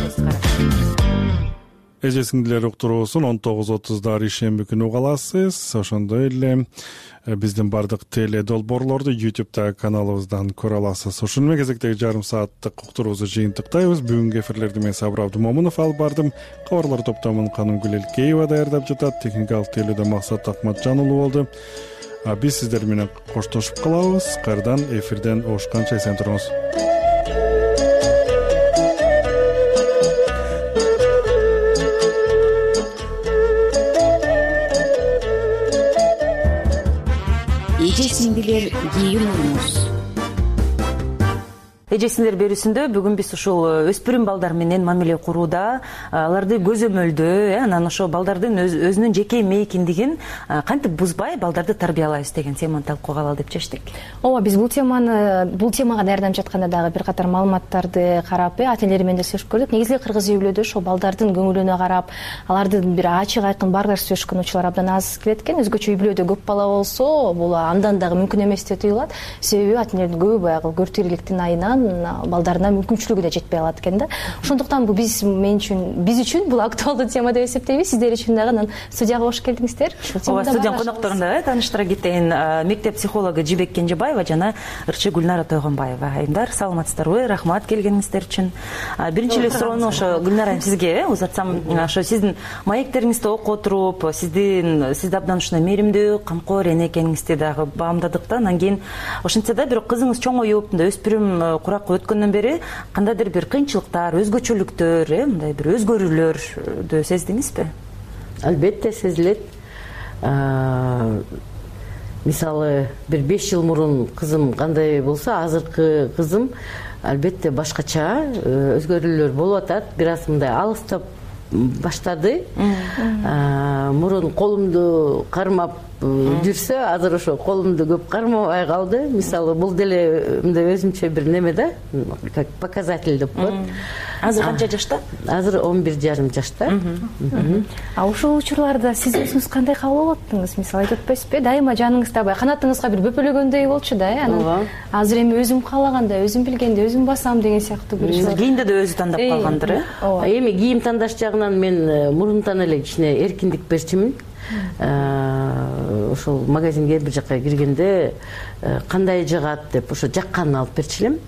[SPEAKER 1] Эже сиңдилер уктуруусун 19:30 ишемби күнү уга аласыз. Ошондой эле биздин бардык теле долбоорлорду YouTube'да каналыбыздан көрө аласыз. Ушуну менен кезектеги жарым сааттык уктуруубузду жыйынтыктайбыз. Бүгүнкү эфирлерди мен Сабыр Абдумомунов алып бардым. Кабарлар топтомун Канымгүл Элкеева даярдап жатат. Техникалык тейлөөдө Максат Акматжан уулу болду. Биз сиздер менен коштошуп калабыз. Кайрадан эфирден угушканча эсен туруңуз.
[SPEAKER 4] Эже сиңдилер кийимиңиз.
[SPEAKER 15] Эже сиңдилер берүүсүндө бүгүн биз ушул өспүрүм балдар менен мамиле курууда, аларды көзөмөлдөө, анан ошо балдардын өзүнүн жеке мейкиндигин кантип бузбай балдарды тарбиялайбыз деген теманы талкууга алалы деп чечтик.
[SPEAKER 22] Ооба, биз бул темага даярданып жатканда дагы бир катар маалыматтарды карап, ата энелер менен да сүйлөшүп көрдүк. Негизги кыргыз үй бүлөдө ошо балдардын көңүлүнө карап, алардын бир ачык айкын баардык сүйлөшкөн учурлар абдан аз келет экен. Өзгөчө үй бүлөдө көп бала болсо, бул андан дагы мүмкүн эмес деп туюлат. Себеби ата энелердин көбү баягы көртүрүлүктүн айынан балдарына мүмкүнчүлүгү да жетпей калат экен да. Ошондуктан бул биз үчүн бул актуалдуу тема деп эсептейбиз. Сиздер үчүн дагы анан студияга кош келдиңиздер.
[SPEAKER 15] Ооба, студиянын конокторунда тааныштыра кетейин. Мектеп психологу Жибек Кенжебаева жана ырчы Гүлнара Тойгонбаева. Айымдар, саламатсыздарбы? Рахмат келгениңиздер үчүн. Биринчи эле суроону ошо Гүлнара сизге узатсам, ошо сиздин маектериңизди окуп отуруп, сизди абдан ушундай мээримдүү, камкор эне экениңизди дагы баамдадык да. Анан кийин ошентсе да бирок кызыңыз чоңоюп, мындай өспүрүм куракка өткөндөн бери кандайдыр бир кыйынчылыктар, өзгөчөлүктөр, мындай бир өзгөрүүлөрдү сездиңизби?
[SPEAKER 23] Албетте сезилет. Мисалы, бир 5 жыл мурун кызым кандай болсо, азыркы кызым албетте башкача, өзгөрүүлөр болуп атат. Бир аз мындай алыстап баштады. Мурун колумду кармап жүрсө, азыр ошо колумду көп кармабай калды. Мисалы, бул деле мындай өзүнчө бир неме да, как показатель деп коет.
[SPEAKER 15] Азыр канча жашта?
[SPEAKER 23] Азыр 11,5 жашта.
[SPEAKER 22] Ушул учурларда сиз өзүңүз кандай кабыл алып аттыңыз? Мисалы, айтып атпайсызбы? Дайыма жаныңызда бай канатыңызга бир бөпөлөгөндөй болчу да, анан азыр эми өзүм каалаганда, өзүм билгенде өзүм басам деген сыяктуу бир
[SPEAKER 15] кийинде да өзү тандап калгандыр, э?
[SPEAKER 23] Эми кийим тандаш жагынан мен мурунтан эле кичине эркиндик берчимин. Ошол магазинге бир жака киргенде кандай жагат деп ошо жакканын алып берчү элем.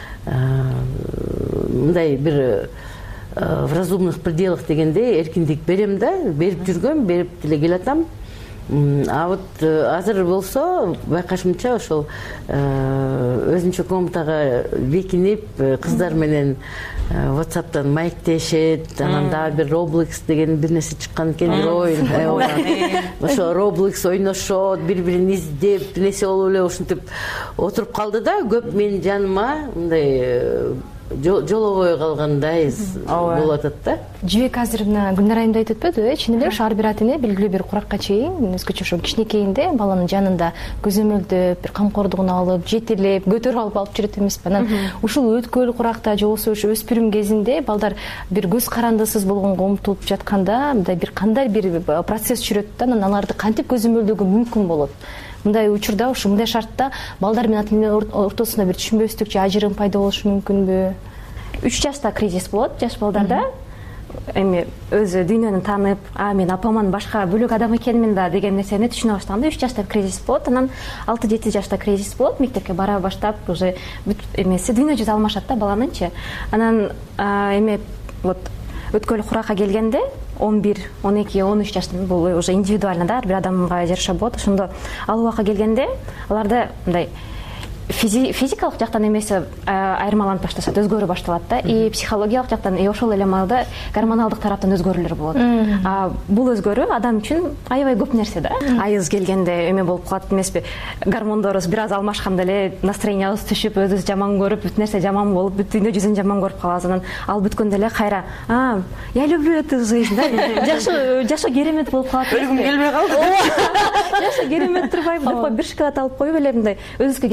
[SPEAKER 23] Мындай бир в разумных пределах дегенде эркиндик берем да, берип жүргөм, берип деле келатам. А вот азыр болсо байкашымча ошол өзүнчө комнатага бекинип кыздар менен WhatsApp'тан маектешет, анан дагы бир Roblox деген бир нерсе чыккан экен, бир оюн. Ошо Roblox ойношот, бири-бирин издеп, нерсе болуп эле ушинтип отуруп калды да, көп менин жаныма мындай жолобой калгандай болуп атат да.
[SPEAKER 22] Жибек азыр мына Гүлнара айымда айтып өтпөдү, чын эле ошо ар бир ата эне белгилүү бир куракка чейин өзгөчө ошо кичинекейинде баланын жанында көзөмөлдөп, бир камкордугун алып, жетелеп, көтөрүп алып жүрөт эмеспи? Анан ушул өткөл куракта же болбосо ошо өспүрүм кезинде балдар бир көз карандысыз болгонго умтулуп жатканда, мындай бир кандай бир процесс жүрөт да, анан аларды кантип көзөмөлдөөгө мүмкүн болот? Мындай учурда, ушу мындай шартта балдар менен ата энелер ортосунда бир түшүнбөстүк же ажырым пайда болушу мүмкүнбү? 3 жашта кризис болот, жаш балдарда. Эми өзү дүйнөнү таанып, мен апаман башка бөлөк адам экенмин да деген нерсени түшүнө баштаганда 3 жашта кризис болот. Анан 6-7 жашта кризис болот. Мектепке бара баштап, уже эмеси дүйнө жүзү алмашат да баланынчы. Анан эми вот өткөл куракка келгенде 11, 12, 13 жаштан бул уже индивидуально да, бир адамга жараша болот. Ошондо ал убакка келгенде аларда мындай физикалык жактан эмес айырмаланып башташат, өзгөрө башталат да. И психологиялык жактан ошол эле маалда гормоналдык тараптан өзгөрүүлөр болот. Бул өзгөрүү адам үчүн аябай көп нерсе да. Айыз келгенде эме болуп калат эмеспи? Гормондорубуз бир аз алмашканда эле настроениябыз түшүп, өзүбүз жаман көрүп, бүт нерсе жаман болуп, бүт дүйнө жүзүн жаман көрүп калабыз. Анан ал бүткөндө эле кайра, я люблю эту жизнь да. Жашоо керемет болуп калат.
[SPEAKER 15] Өлгүм келбей калды.
[SPEAKER 22] Жашоо керемет турбайбы деп бир шоколад алып коюп эле мындай өзүбүзгө келип калабыз.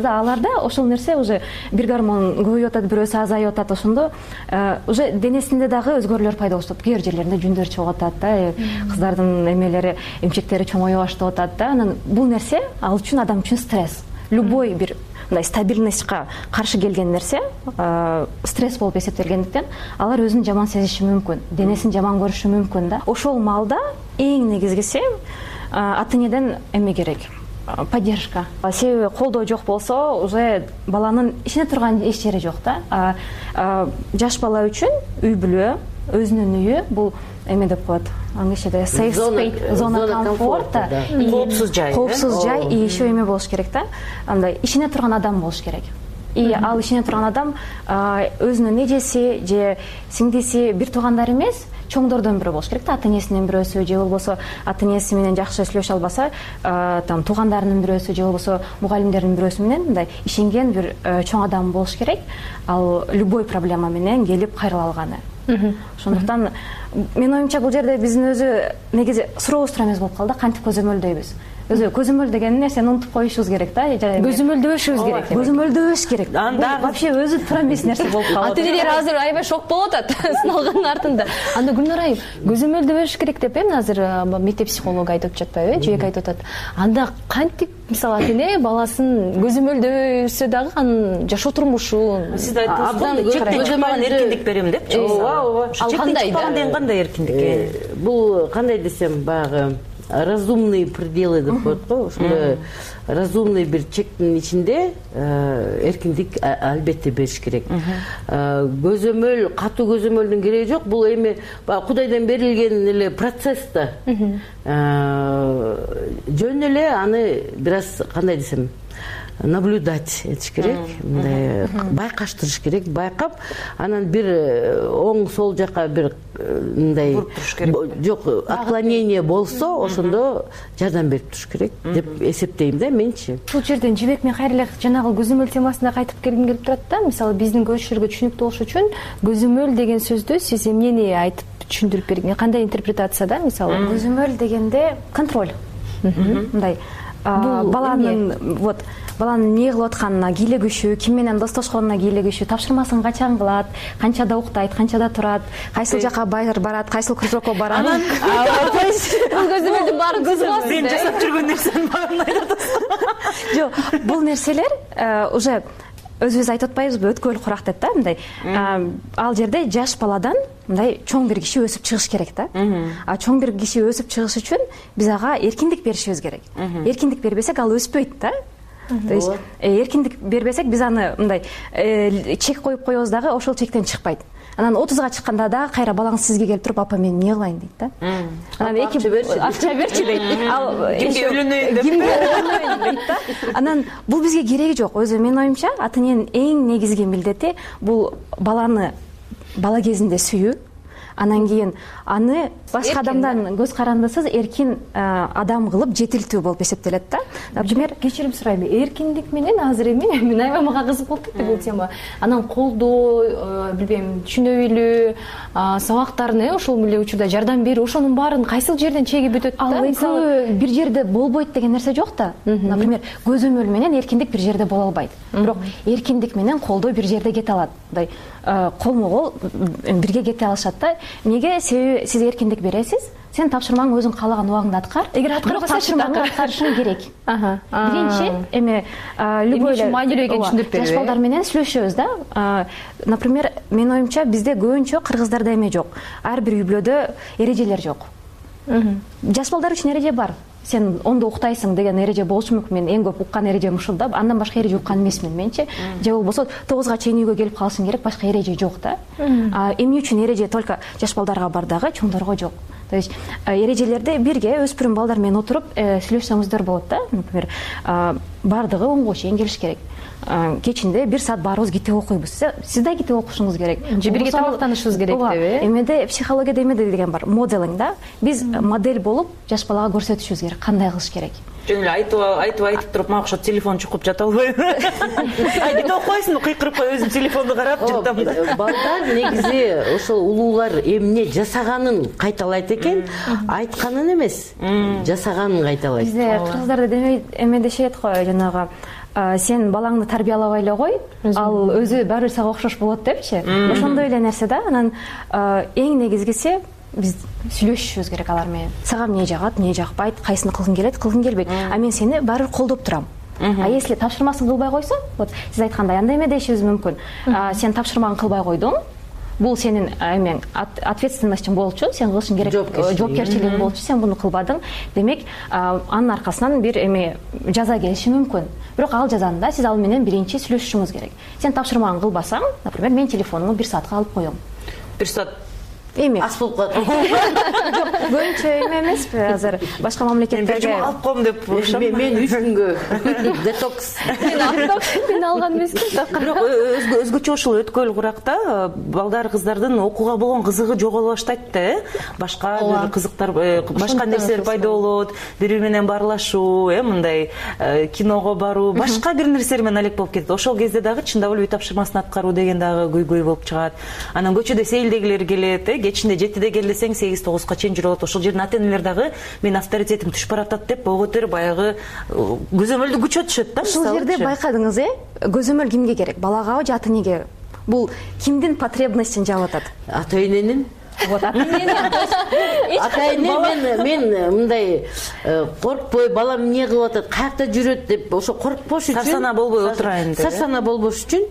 [SPEAKER 22] да, аларда ошол нерсе уже бир гормон көбөйүп атат, бирөөсү азайып атат, ошондо уже денесинде дагы өзгөрүүлөр пайда болуп атат. Кээ бир жерлеринде жүндөр чыгып атат да, кыздардын эмелери, эмчектери чоңое баштап атат да. Анан бул нерсе ал үчүн адам үчүн стресс. Любой бир мындай стабильностька каршы келген нерсе стресс болуп эсептелгендиктен алар өзүн жаман сезиши мүмкүн, денесин жаман көрүшү мүмкүн да. Ошол маалда эң негизгиси ата энеден эме керек, поддержка. Себеби колдоо жок болсо уже баланын ишине турган эч жери жок да. Жаш бала үчүн үй бүлө, өзүнүн үйү бул эме деп коет англисчеде safe space, зона комфорта, коопсуз жай и еще эме болуш керек да. Андай ишине турган адам болуш керек. И ал ишине турган адам өзүнүн эжеси же сиңдиси, бир туугандар эмес, чоңдордон бирөө болуш керек да. Ата энесинин бирөөсү же болбосо ата энеси менен жакшы сүйлөшө албаса, там туугандарынын бирөөсү же болбосо мугалимдердин бирөөсү менен мындай ишенген бир чоң адам болуш керек. Ал любой проблема менен келип кайрыла алганы. Ошондуктан менин оюмча бул жерде биздин өзү негизи сурообуз туура эмес болуп калды, кантип көзөмөлдөйбүз. Өзү көзөмөл деген нерсени унутуп коюшубуз керек да. Көзөмөлдөбөшүбүз керек. Көзөмөлдөбөш керек. Вообще өзү туура эмес нерсе болуп калат.
[SPEAKER 18] Ата энелер азыр аябай шок болуп атат сыналгандын артында. Анда Гүлнар айым, көзөмөлдөбөш керек деп азыр мектеп психологу айтып жатпайбы, жүйөк айтып атат. Анда кантип мисалы ата эне баласын көзөмөлдөсө дагы анын жашоо турмушун
[SPEAKER 15] сиз айттыңыз, чектелгөн эркиндик берем депчи.
[SPEAKER 23] Ооба.
[SPEAKER 15] Ал кандай деген кандай эркиндик?
[SPEAKER 23] Бул кандай десем, баягы разумный пределы деп коет го. Ошондой разумный бир чектин ичинде эркиндик албетте бериш керек. Көзөмөл, катуу көзөмөлдүн кереги жок. Бул эми Кудайдан берилген эле процесс да. Жөн эле аны бир аз кандай десем, наблюдать этиш керек, мындай байкаштырыш керек, байкап, анан бир оң сол жака бир мындай жок отклонение болсо, ошондо жардам берип туруш керек деп эсептейм да менчи.
[SPEAKER 22] Ушул жерден жибек мен кайра эле жанагы көзөмөл темасына кайтып келгим келип турат да. Мисалы биздин көрүүчүлөргө түшүнүктүү болуш үчүн көзөмөл деген сөздү сиз эмнени айтып түшүндүрүп бергин? Кандай интерпретацияда мисалы?
[SPEAKER 2] Көзөмөл дегенде контроль. Мындай баланын баланын эмне кылып атканына кийлигишүү, ким менен достошконуна кийлигишүү, тапшырмасын качан кылат, канчада уктайт, канчада турат, кайсыл жака барат, кайсыл кружокко барат.
[SPEAKER 22] Бул көзөмөлдүн баарын көзөмөл
[SPEAKER 15] сен жасап жүргөн нерсенин баарын айтат.
[SPEAKER 2] Жок, бул нерселер уже өзүбүз айтып атпайбызбы, өткөл курак деп да, мындай. Ал жерде жаш баладан мындай чоң бир киши өсүп чыгыш керек да. Чоң бир киши өсүп чыгыш үчүн биз ага эркиндик беришибиз керек. Эркиндик бербесек ал өспөйт да. То есть эркиндик бербесек биз аны мындай чек коюп коебуз дагы ошол чектен чыкпайт. Анан 30га чыкканда дагы кайра балаңыз сизге келип туруп, апа мен эмне кылайын дейт да. Анан акча берчи дейт. Ал
[SPEAKER 15] кимге үйлөнөйүн
[SPEAKER 2] дейт да. Анан бул бизге кереги жок. Өзү менин оюмча ата эненин эң негизги милдети бул баланы бала кезинде сүйүү. Анан кийин аны башка адамдан көз карандысыз эркин адам кылып жетилтүү болуп эсептелет да.
[SPEAKER 22] Например, кечирим сурайм, эркиндик менен азыр эми мен аябай мага кызык болуп кетти бул тема. Анан колдоо, билбейм, түшүнө билүү, сабактарын ошол эле учурда жардам берүү, ошонун баарын кайсыл жерден чегип өтөт да?
[SPEAKER 2] Ал экөө бир жерде болбойт деген нерсе жок да. Например, көзөмөл менен эркиндик бир жерде боло албайт. Бирок эркиндик менен колдоо бир жерде кете алат. Мындай колмо-кол бирге кете алышат да. Эмнеге? Себеби сиз эркиндик бересиз, сен тапшырмаңды өзүң каалаган убагыңда аткар.
[SPEAKER 22] Эгер аткарбаса
[SPEAKER 2] тапшырмаңды аткарышың керек. Биринчи эми любой
[SPEAKER 22] маанилүү экенин түшүндүрүп берүү.
[SPEAKER 2] Жаш балдар менен сүйлөшөбүз да. Например, менин оюмча бизде көбүнчө кыргыздарда эме жок. Ар бир үй бүлөдө эрежелер жок. Жаш балдар үчүн эреже бар. Сен ондо уктайсың деген эреже болушу мүмкүн. Мен эң көп уккан эрежем ушул да. Андан башка эреже уккан эмесмин менчи. Же болбосо 9га чейин үйгө келип калышың керек, башка эреже жок да. Эмне үчүн эреже только жаш балдарга бар дагы, чоңдорго жок. То есть эрежелерди бирге өспүрүм балдар менен отуруп сүйлөшсөңүздөр болот да. Например, бардыгы 10га чейин келиш керек. Кечинде 1 саат баарыбыз китеп окуйбуз. Сиз да китеп окушуңуз керек.
[SPEAKER 22] Же бирге тамактанышыбыз керек деби?
[SPEAKER 2] Эмеде психологияда эмеде деген бар, моделинг да. Биз модель болуп жаш балага көрсөтүшүбүз керек, кандай кылыш керек.
[SPEAKER 15] жөн эле айтып туруп мага окшоп телефон чукуп жата албайм. Кетип койсун, кыйкырып кой, өзүм телефонду карап жатам да.
[SPEAKER 23] Балдар негизи ошол улуулар эмне жасаганын кайталайт экен, айтканын эмес, жасаганын кайталайт.
[SPEAKER 2] Бизде кыргыздарда эмедешет го, жанагы сен балаңды тарбиялабай эле кой, ал өзү баары сага окшош болот депчи. Ошондой эле нерсе да. Анан эң негизгиси биз сүйлөшүшүбүз керек алар менен. Сага эмне жагат, эмне жакпайт, кайсыны кылгың келет, кылгың келбейт. А мен сени баары колдоп турам. А если тапшырмасын кылбай койсоң, вот сиз айткандай андай эмедешибиз мүмкүн. Сен тапшырманы кылбай койдуң. Бул сенин эмен ответственностьң болчу, сен кылышың керек, жоопкерчилигиң болчу, сен буну кылбадың. Демек, анын аркасынан бир эме жаза келиши мүмкүн. Бирок ал жазаны да сиз ал менен биринчи сүйлөшүшүңүз керек. Сен тапшырманы кылбасаң, например, мен телефонумду 1 саатка алып коем.
[SPEAKER 15] 1 саат
[SPEAKER 2] эми
[SPEAKER 23] ас болуп калат.
[SPEAKER 2] Жок, көбүнчө эме эмеспи азыр башка мамлекеттерге
[SPEAKER 15] алып коем деп ошо.
[SPEAKER 23] Мен 3 күнгө детокс.
[SPEAKER 18] Мен алган эмесмин.
[SPEAKER 15] Бирок өзгөчө ушул өткөл куракта балдар кыздардын окууга болгон кызыгы жоголо баштайт да, башка бир кызыктар, башка нерселер пайда болот, бири менен баарлашуу, мындай киного баруу, башка бир нерселер менен алек болуп кетет. Ошол кезде дагы чындап эле үй тапшырмасын аткаруу деген дагы көйгөй болуп чыгат. Анан көчөдө сейилдегилер келет, кечинде 7-де келдесең 8-9га чейин жүрүп атат. Ошол жердин ата-энелер дагы мен авторитетим түшүп баратат деп боо көтөрүп баягы көзөмөлдү күчөтүшөт да.
[SPEAKER 2] Ушул жерде байкадыңыз, көзөмөл кимге керек? Балагабы же ата-энеге? Бул кимдин потребностин жаап атат?
[SPEAKER 23] Ата-эненин.
[SPEAKER 2] Вот ата-эне.
[SPEAKER 23] Ата-эне мен мындай коркпой, балам эмне кылып атат, каякта жүрөт деп ошо коркпош үчүн,
[SPEAKER 15] сарсана болбой отурайын деп.
[SPEAKER 23] Сарсана болбош үчүн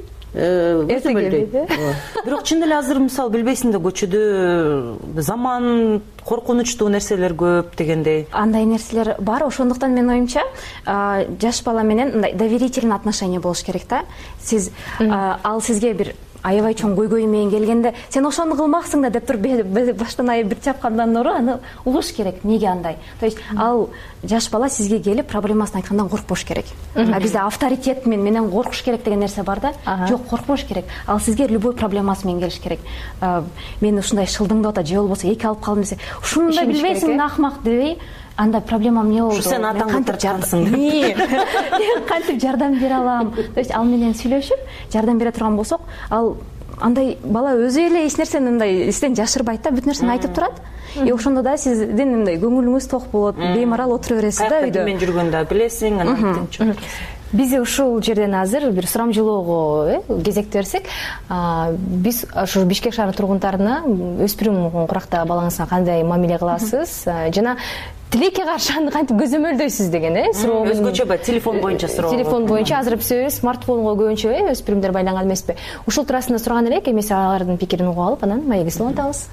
[SPEAKER 15] Бирок чын эле азыр мисалы билбейсиң да, көчөдө заман коркунучтуу нерселер көп дегендей.
[SPEAKER 2] Андай нерселер бар, ошондуктан менин оюмча жаш бала менен мындай доверительный отношение болуш керек да. Сиз ал сизге бир аябай чоң көйгөй менен келгенде сен ошону кылмаксың да деп туруп баштан аяп бир чапкандан ору аны угуш керек, эмнеге андай. То есть ал жаш бала сизге келип проблемасын айткандан коркпош керек. А бизде авторитет менен коркуш керек деген нерсе бар да. Жок, коркпош керек. Ал сизге любой проблемасы менен келиш керек. Мен ушундай шылдыңдап атат, же болбосо 2 алып калдым десе, ушуну да билбейсиң, мен акмак дебей, анда проблемам эмне болду?
[SPEAKER 15] Ушу сен атаңды тарткансың.
[SPEAKER 2] Кантип жардам бере алам? То есть ал менен сүйлөшүп, жардам бере турган болсок, ал андай бала өзү эле эч нерсени мындай эстен жашырбайт да, бүт нерсени айтып турат. Ошондо да сиздин мындай көңүлүңүз ток болот, беймарал отура бересиз да үйдө.
[SPEAKER 15] Мен жүргөндө билесиң, анан тынч.
[SPEAKER 22] Биз ушул жерден азыр бир сурамжылоого кезекти берсек, биз ушу Бишкек шаары тургундарына өспүрүм куракта балаңызга кандай мамиле кыласыз жана тилекке каршы аны кантип көзөмөлдөйсүз деген суроо.
[SPEAKER 15] Өзгөчө телефон боюнча суроо.
[SPEAKER 22] Телефон боюнча азыр биз смартфонго көбүнчө өспүрүмдөр байланган эмеспи? Ушул туурасында сураган элек, эмесе алардын пикирин угуп алып, анан маегибизди улантабыз.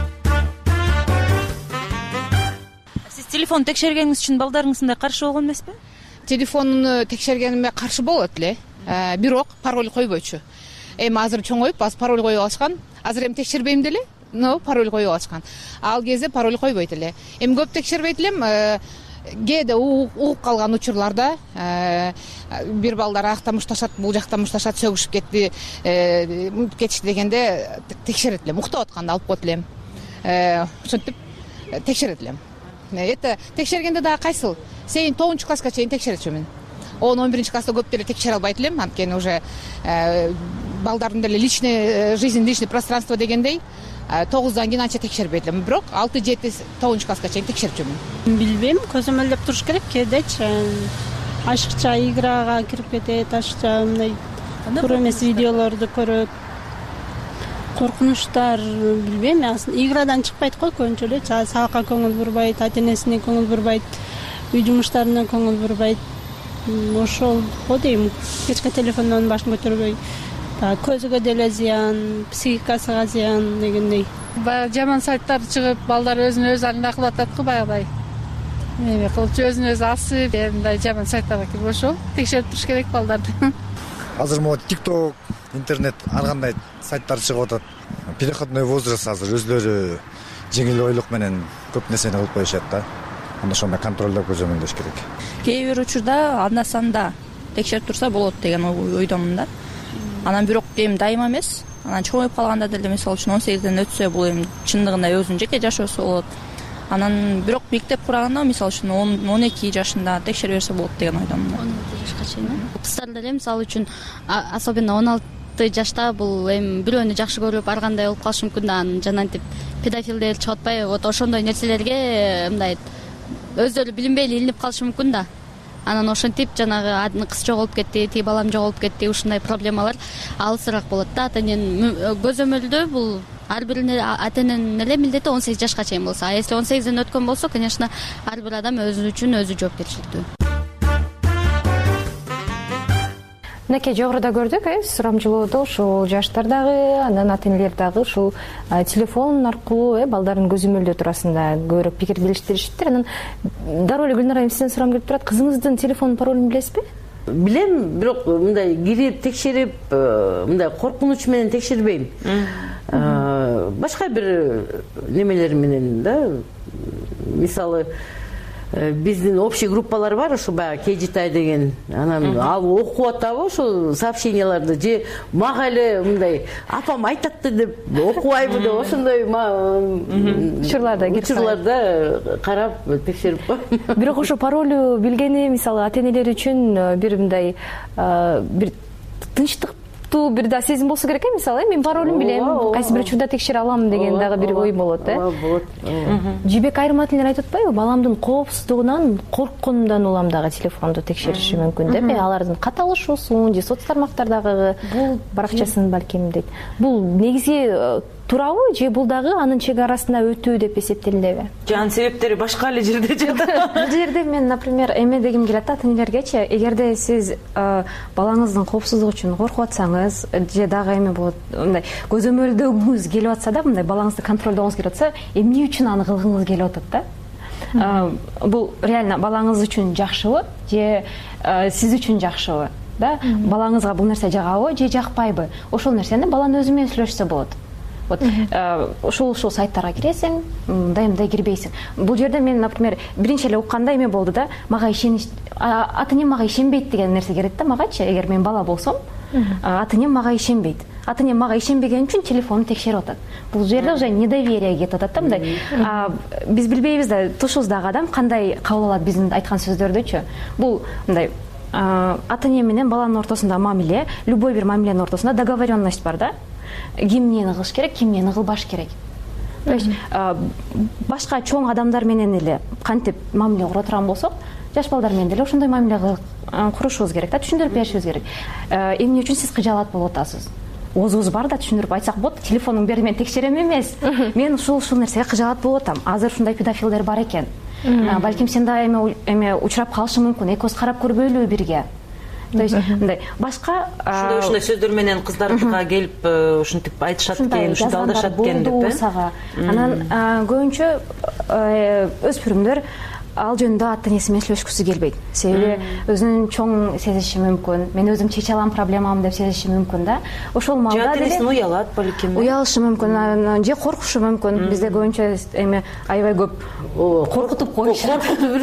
[SPEAKER 15] Сиз телефон текшергениңиз үчүн балдарыңыздай каршы болгон эмеспи?
[SPEAKER 5] Телефонуну текшергениме каршы болот эле, бирок пароль койбойчу. Эми азыр чоңоюп, азыр пароль коюп алышкан. Азыр эми текшербейм деле, но пароль коюп алышкан. Ал кезде пароль койбойт эле. Эми көп текшербейт элем, кээде угуп калган учурларда бир балдар акта мушташат, бул жакта мушташат, сөгүшүп кетишти дегенде текшерет элем. Уктап атканда алып коет элем. Ошентип текшерет элем. Текшергенде дагы кайсыл? 9 класска чейин текшеретчүмүн. 10-11 класста көп деле текшере албайт элем, анткени уже балдардын деле личный жизнь, личный пространство дегендей 9-дан кийин анча текшербейт элем. Бирок 6-7-9 класска чейин текшерчүмүн.
[SPEAKER 6] Билбейм, көзөмөлдөп туруш керек, кээдечи ашыкча играга кирип кетет, ашыкча мындай туура эмес видеолорду көрөт. Коркунучтар, билбейм, иградан чыкпайт го көбүнчө эле, сабакка көңүл бурбайт, ата-энесине көңүл бурбайт, үй жумуштарына көңүл бурбайт. Ошол го дейм, кечке телефондон башын көтөрбөй, көзүгө деле зыян, психикасына зыян дегендей.
[SPEAKER 7] Баягы жаман сайттар чыгып, балдар өзүн өзү алында кылып атат го баягыдай. Эме кылчу өзүн өзү асып, мындай жаман сайттарга кирип ошол текшерип туруш керек балдарды.
[SPEAKER 24] Азыр могу TikTok, интернет ар кандай сайттар чыгып атат. Переходной возраст азыр өзлөрү жеңил ойлук менен көп нерсени кылып коюшат да. Аны ошондой контролдоп көзөмөлдөш керек.
[SPEAKER 25] Кээ бир учурда анда-санда текшерип турса болот деген ойдомун да. Анан бирок эми дайыма эмес. Анан чоңоюп калганда деле мисалы үчүн 18ден өтсө бул эми чындыгында өзүнүн жеке жашоосу болот. анан бирок мектеп курганда мисалы үчүн 12 жашында текшере берсе болот деген ойдомун.
[SPEAKER 3] 16 жашка чейин кыздар деле мисалы үчүн особенно 16 жашта бул эми бирөөнү жакшы көрүп ар кандай болуп калышы мүмкүн да, анан жанагынтип педофилдер чыгып атпайбы, вот ошондой нерселерге мындай өздөрү билинбей эле илинип калышы мүмкүн да. Анан ошентип жанагы кыз жоголуп кетти, тиги балам жоголуп кетти, ушундай проблемалар алысыраак болот да. Ата эненин көзөмөлдөө бул ар бир ата эненин эле милдети 18 жашка чейин болсо, а если 18ден өткөн болсо, конечно, ар бир адам өзү үчүн өзү жоопкерчиликтүү.
[SPEAKER 22] Мынакей жогоруда көрдүк, сурамжылоодо ушул жаштар дагы, анан ата энелер дагы ушул телефон аркылуу балдардын көзөмөлдөө туурасында көбүрөөк пикир билиштиришиптир. Анан дароо эле Гүлнар айым сизден сурагым келип турат. Кызыңыздын телефон паролун билесизби?
[SPEAKER 23] Билем, бирок мындай кирип текшерип, мындай коркунуч менен текшербейм. Башка бир немелер менен да, мисалы биздин общий группалар бар, ошо баягы KGTI деген, анан ал окуп атабы ошол сообщенияларды, же мага эле мындай апам айтатты деп окубайбы деп ошондой учурларда карап текшерип коем.
[SPEAKER 22] Бирок ошо паролу билгени мисалы ата энелер үчүн бир мындай бир тынчтык бир да сезим болсо керек мисалы мен паролун билем, кайсы бир учурда текшере алам деген дагы бир ой болот
[SPEAKER 23] болот.
[SPEAKER 22] Жибек айрым ата энелер айтып атпайбы, баламдын коопсуздугунан коркконумдан улам дагы телефонду текшериши мүмкүн деп, алардын каталышуусун же соц тармактардагы баракчасын балким дейт. Бул негизи туурабы же бул дагы анын чек арасында өтүү деп эсептелинеби?
[SPEAKER 15] Же анын себептери башка эле жерде жатат?
[SPEAKER 2] Бул жерде мен, например, эме дегим келет ата энелергечи, эгерде сиз балаңыздын коопсуздугу үчүн коркуп атсаңыз, же дагы эме болот, мындай көзөмөлдөгүңүз келип атса да, мындай балаңызды контролдогуңуз келип атса, эмне үчүн аны кылгыңыз келип атат да? Бул реально балаңыз үчүн жакшыбы же сиз үчүн жакшыбы? Да? Балаңызга бул нерсе жагабы же жакпайбы? Ошол нерсени баланын өзү менен сүйлөшсө болот. Вот ушул сайттарга киресиң, мындай кирбейсиң. Бул жерде мен, например, биринчи эле укканда эме болду да, мага ишенич, ата энем мага ишенбейт деген нерсе керек да магачы, эгер мен бала болсом, ата энем мага ишенбейт. Ата энем мага ишенбеген үчүн телефонун текшерип атат. Бул жерде уже недоверие кетип атат да, мындай. Биз билбейбиз да, тушубуздагы адам кандай кабыл алат биздин айткан сөздөрдүчү. Бул мындай ата эне менен баланын ортосунда мамиле, любой бир мамиленин ортосунда договоренность бар да. Ким эмнени кылыш керек, ким эмнени кылбаш керек. То есть башка чоң адамдар менен эле кантип мамиле кура турган болсок, жаш балдар менен деле ошондой мамиле курушубуз керек да, түшүндүрүп беришибиз керек. Эмне үчүн сиз кыжалат болуп атасыз? Оозубуз бар да, түшүндүрүп айтсак болот. Телефонун бери мен текшерем эмес. Мен ушул нерсеге кыжалат болуп атам. Азыр ушундай педофилдер бар экен. Балким сен да эме учурап калышы мүмкүн. Экөөбүз карап көрбөйлүбү бирге? То есть мындай башка
[SPEAKER 15] ушундай сөздөр менен кыздарга келип ушинтип айтышат экен, ушинтип алдашат экен деп.
[SPEAKER 2] Анан көбүнчө өспүрүмдөр ал жөнүндө ата энеси менен сүйлөшкүсү келбейт. Себеби өзүнүн чоң сезиши мүмкүн, мен өзүм чече алам проблемамды деп сезиши мүмкүн да. Ошол маалда деле
[SPEAKER 15] уялат балким.
[SPEAKER 2] Уялышы мүмкүн, же коркушу мүмкүн. Бизде көбүнчө эме аябай көп коркутуп коюшат.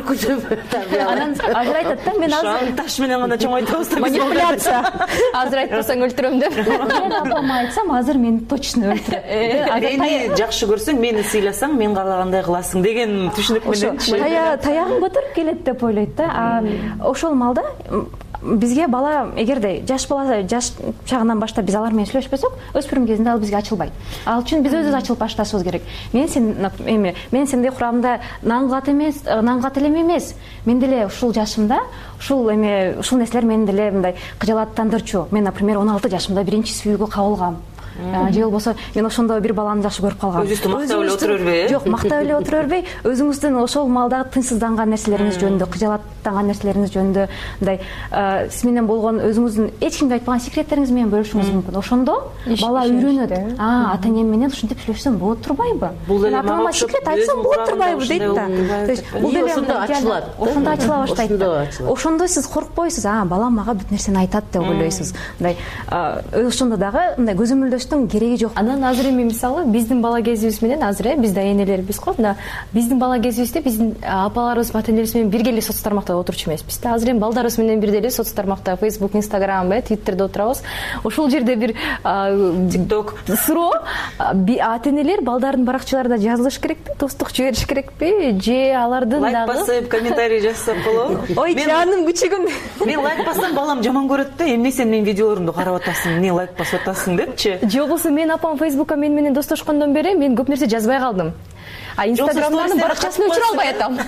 [SPEAKER 2] Анан азыр айтат да, мен азыр
[SPEAKER 15] таш менен гана чоң айтабыз да.
[SPEAKER 2] Манипуляция. Азыр айтпасаң өлтүрөм деп. Мен апама айтсам, азыр мени точно өлтүрөт.
[SPEAKER 15] Мени жакшы көрсөң, мени сыйласаң, мен каалагандай кыласың деген түшүнүк менен
[SPEAKER 2] таягын көтөрүп келет деп ойлойт да. Ошол маалда бизге бала, эгерде жаш бала, жаш чагынан баштап биз алар менен сүйлөшпөсөк, өспүрүм кезинде ал бизге ачылбайт. Ал үчүн биз өзүбүз ачылып башташыбыз керек. Мен сендей курамда наңгат элем эмес. Мен деле ушул жашымда ушул нерселер мени деле мындай кыжалаттандырчу. Мен, например, 16 жашымда биринчи сүйүүгө кабылгам. Же болбосо мен ошондо бир баланы жакшы көрүп калгам.
[SPEAKER 15] Өзүңүздү мактап эле отура бербей,
[SPEAKER 2] Жок, мактап эле отура бербей, өзүңүздүн ошол маалдагы тынчсызданган нерселериңиз жөнүндө, кыжалаттанган нерселериңиз жөнүндө мындай сиз менен болгон өзүңүздүн эч кимге айтпаган секреттериңиз менен бөлүшүңүз мүмкүн. Ошондо бала үйрөнөт. Ата энем менен ушинтип сүйлөшсөм болот турбайбы? Апама секрет айтсам болот турбайбы дейт да. То есть бул деле ошондо ачыла баштайт. Ошондо сиз коркпойсуз, балам мага бүт нерсени айтат деп ойлойсуз. Мындай ошондо дагы мындай көзөмөлдөш сүйлөштүн кереги жок.
[SPEAKER 22] Анан азыр эми мисалы биздин бала кезибиз менен азыр биз да энелербиз го, мына биздин бала кезибизде биздин апаларыбыз ата энебиз менен бирге эле соц тармакта отурчу эмеспиз да. Азыр эми балдарыбыз менен бирге эле соц тармакта Facebook, Instagram, Twitterде отурабыз. Ошол жерде бир TikTok суроо, ата энелер балдардын баракчаларына жазылыш керекпи, достук жибериш керекпи, же алардын дагы
[SPEAKER 15] лайк басып, комментарий жазсак болобу?
[SPEAKER 2] Ой, жаным күчүгүм.
[SPEAKER 15] Мен лайк бассам балам жаман көрөт да, эмне сен менин видеолорумду карап атасың, эмне лайк басып атасың депчи.
[SPEAKER 22] Же болбосо мен апам Facebookка менен достошкондон бери мен көп нерсе жазбай калдым. Инстаграмдын баракчасын өчүрө албай атам.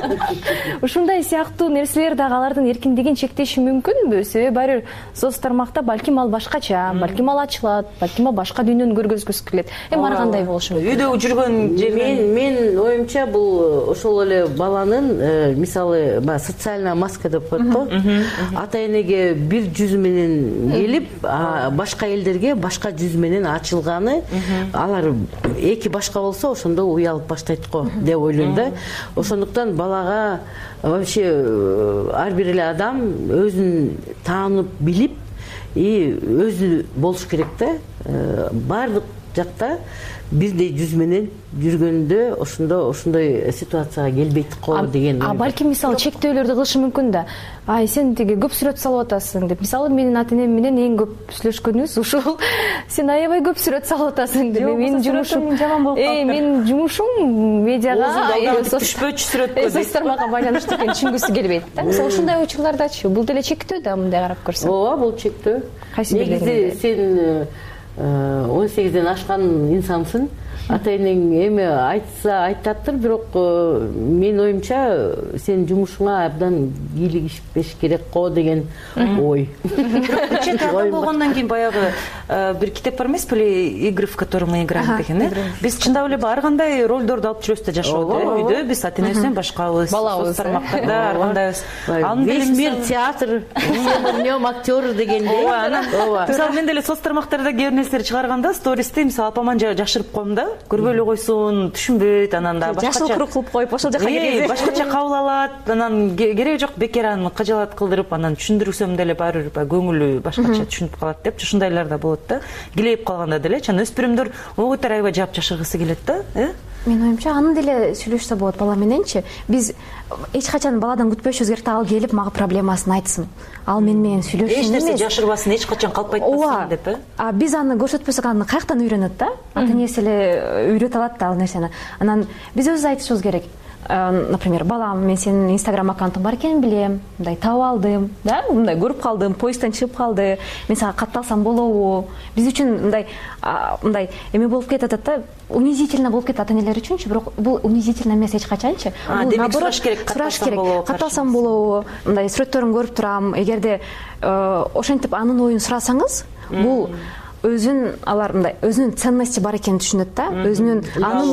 [SPEAKER 22] Ушундай сыяктуу нерселер дагы алардын эркиндигин чектеши мүмкүнбү? Себеби баары бир соц тармакта балким ал башкача, балким ал ачылат, балким ал башка дүйнөнү көргөзгүсү келет. Эми ар кандай болушу мүмкүн?
[SPEAKER 15] Үйдө жүргөн
[SPEAKER 23] мен оюмча бул ошол эле баланын мисалы социальная маска деп коет го. Ата энеге бир жүз менен келип, башка элдерге башка жүз менен ачылганы, алар эки башка болсо ошондо уялып баштайт го деп ойлойм да. Ошондуктан балага вообще ар бир эле адам өзүн таанып билип и өзү болуш керек да. Баардык жакта бирдей жүз менен жүргөндө ошондой ситуацияга келбейт го деген.
[SPEAKER 22] Балким мисалы чектөөлөрдү кылышы мүмкүн да. Ай, сен тиги көп сүрөт салып атасың деп. Мисалы менин ата энем менен эң көп сүйлөшкөнүбүз ушул. Сен аябай көп сүрөт салып атасың деп. Менин жумушум жаман болуп калды. Менин жумушум медиага
[SPEAKER 15] түшпөчү сүрөткө
[SPEAKER 22] соц тармакка байланыштуу экенин түшүнгүсү келбейт да. Мисалы ушундай учурлардачы бул деле чектөө да, мындай карап көрсөң.
[SPEAKER 23] Ооба, бул чектөө. Негизи сен 18-ден ашкан инсансың. Ата энең эми айтса айтаттыр, бирок менин оюмча сен жумушуңа абдан кийлигишпеш керек го деген ой.
[SPEAKER 15] Чет ата болгондон кийин баягы бир китеп бар эмес беле, игры, в которые мы играем деген, э? Биз чындап эле ар кандай ролдорду алып жүрөбүз да жашоодо. Үйдө биз ата энебизден башкабыз, соц тармактарда ар кандайбыз.
[SPEAKER 23] Весь мир театр, в нем актер дегендей.
[SPEAKER 15] Ооба. Мисалы мен деле соц тармактарда кээ бир нерселер чыгарганда стористи мисалы апаман жашырып коем да. Көрбөй эле койсун, түшүнбөйт, анан да
[SPEAKER 2] башкача жашыл круг кылып коюп ошол жака киргизип,
[SPEAKER 15] башкача кабыл алат, анан кереги жок, бекер аны кажалат кылдырып, анан түшүндүрсөм деле баары бир көңүлү башкача түшүнүп калат деп, ушундайлар да болот да. Килейип калганда деле, анан өспүрүмдөр ойгойтор аябай жаап жашыргысы келет да,
[SPEAKER 2] Менин оюмча аны деле сүйлөшсө болот бала мененчи. Биз эч качан баладан күтпөйбүз керек, ал келип мага проблемасын айтсын. Ал менен сүйлөшсүн,
[SPEAKER 15] эч нерсе жашырбасын, эч качан калпайтпасын деп,
[SPEAKER 2] биз аны көрсөтпөсөк аны каяктан үйрөнөт да? Ата энеси эле үйрөтүп алат да ал нерсени. Анан биз өзүбүз айтышыбыз керек. Например, балам, мен сенин Instagram аккаунтуң бар экенин билем, мындай таап алдым, да, мындай көрүп калдым, поездден чыгып калды, мен сага катталсам болобу? Биз үчүн мындай эме болуп кетет да, унизительно болуп кетет ата энелер үчүнчү, бирок бул унизительно эмес эч качанчы.
[SPEAKER 15] Демек сураш керек,
[SPEAKER 2] катталсам болобу? Мындай сүрөттөрүн көрүп турам, эгерде ошентип анын оюн сурасаңыз, бул өзүн алар мындай өзүнүн ценности бар экенин түшүнөт да, өзүнүн анын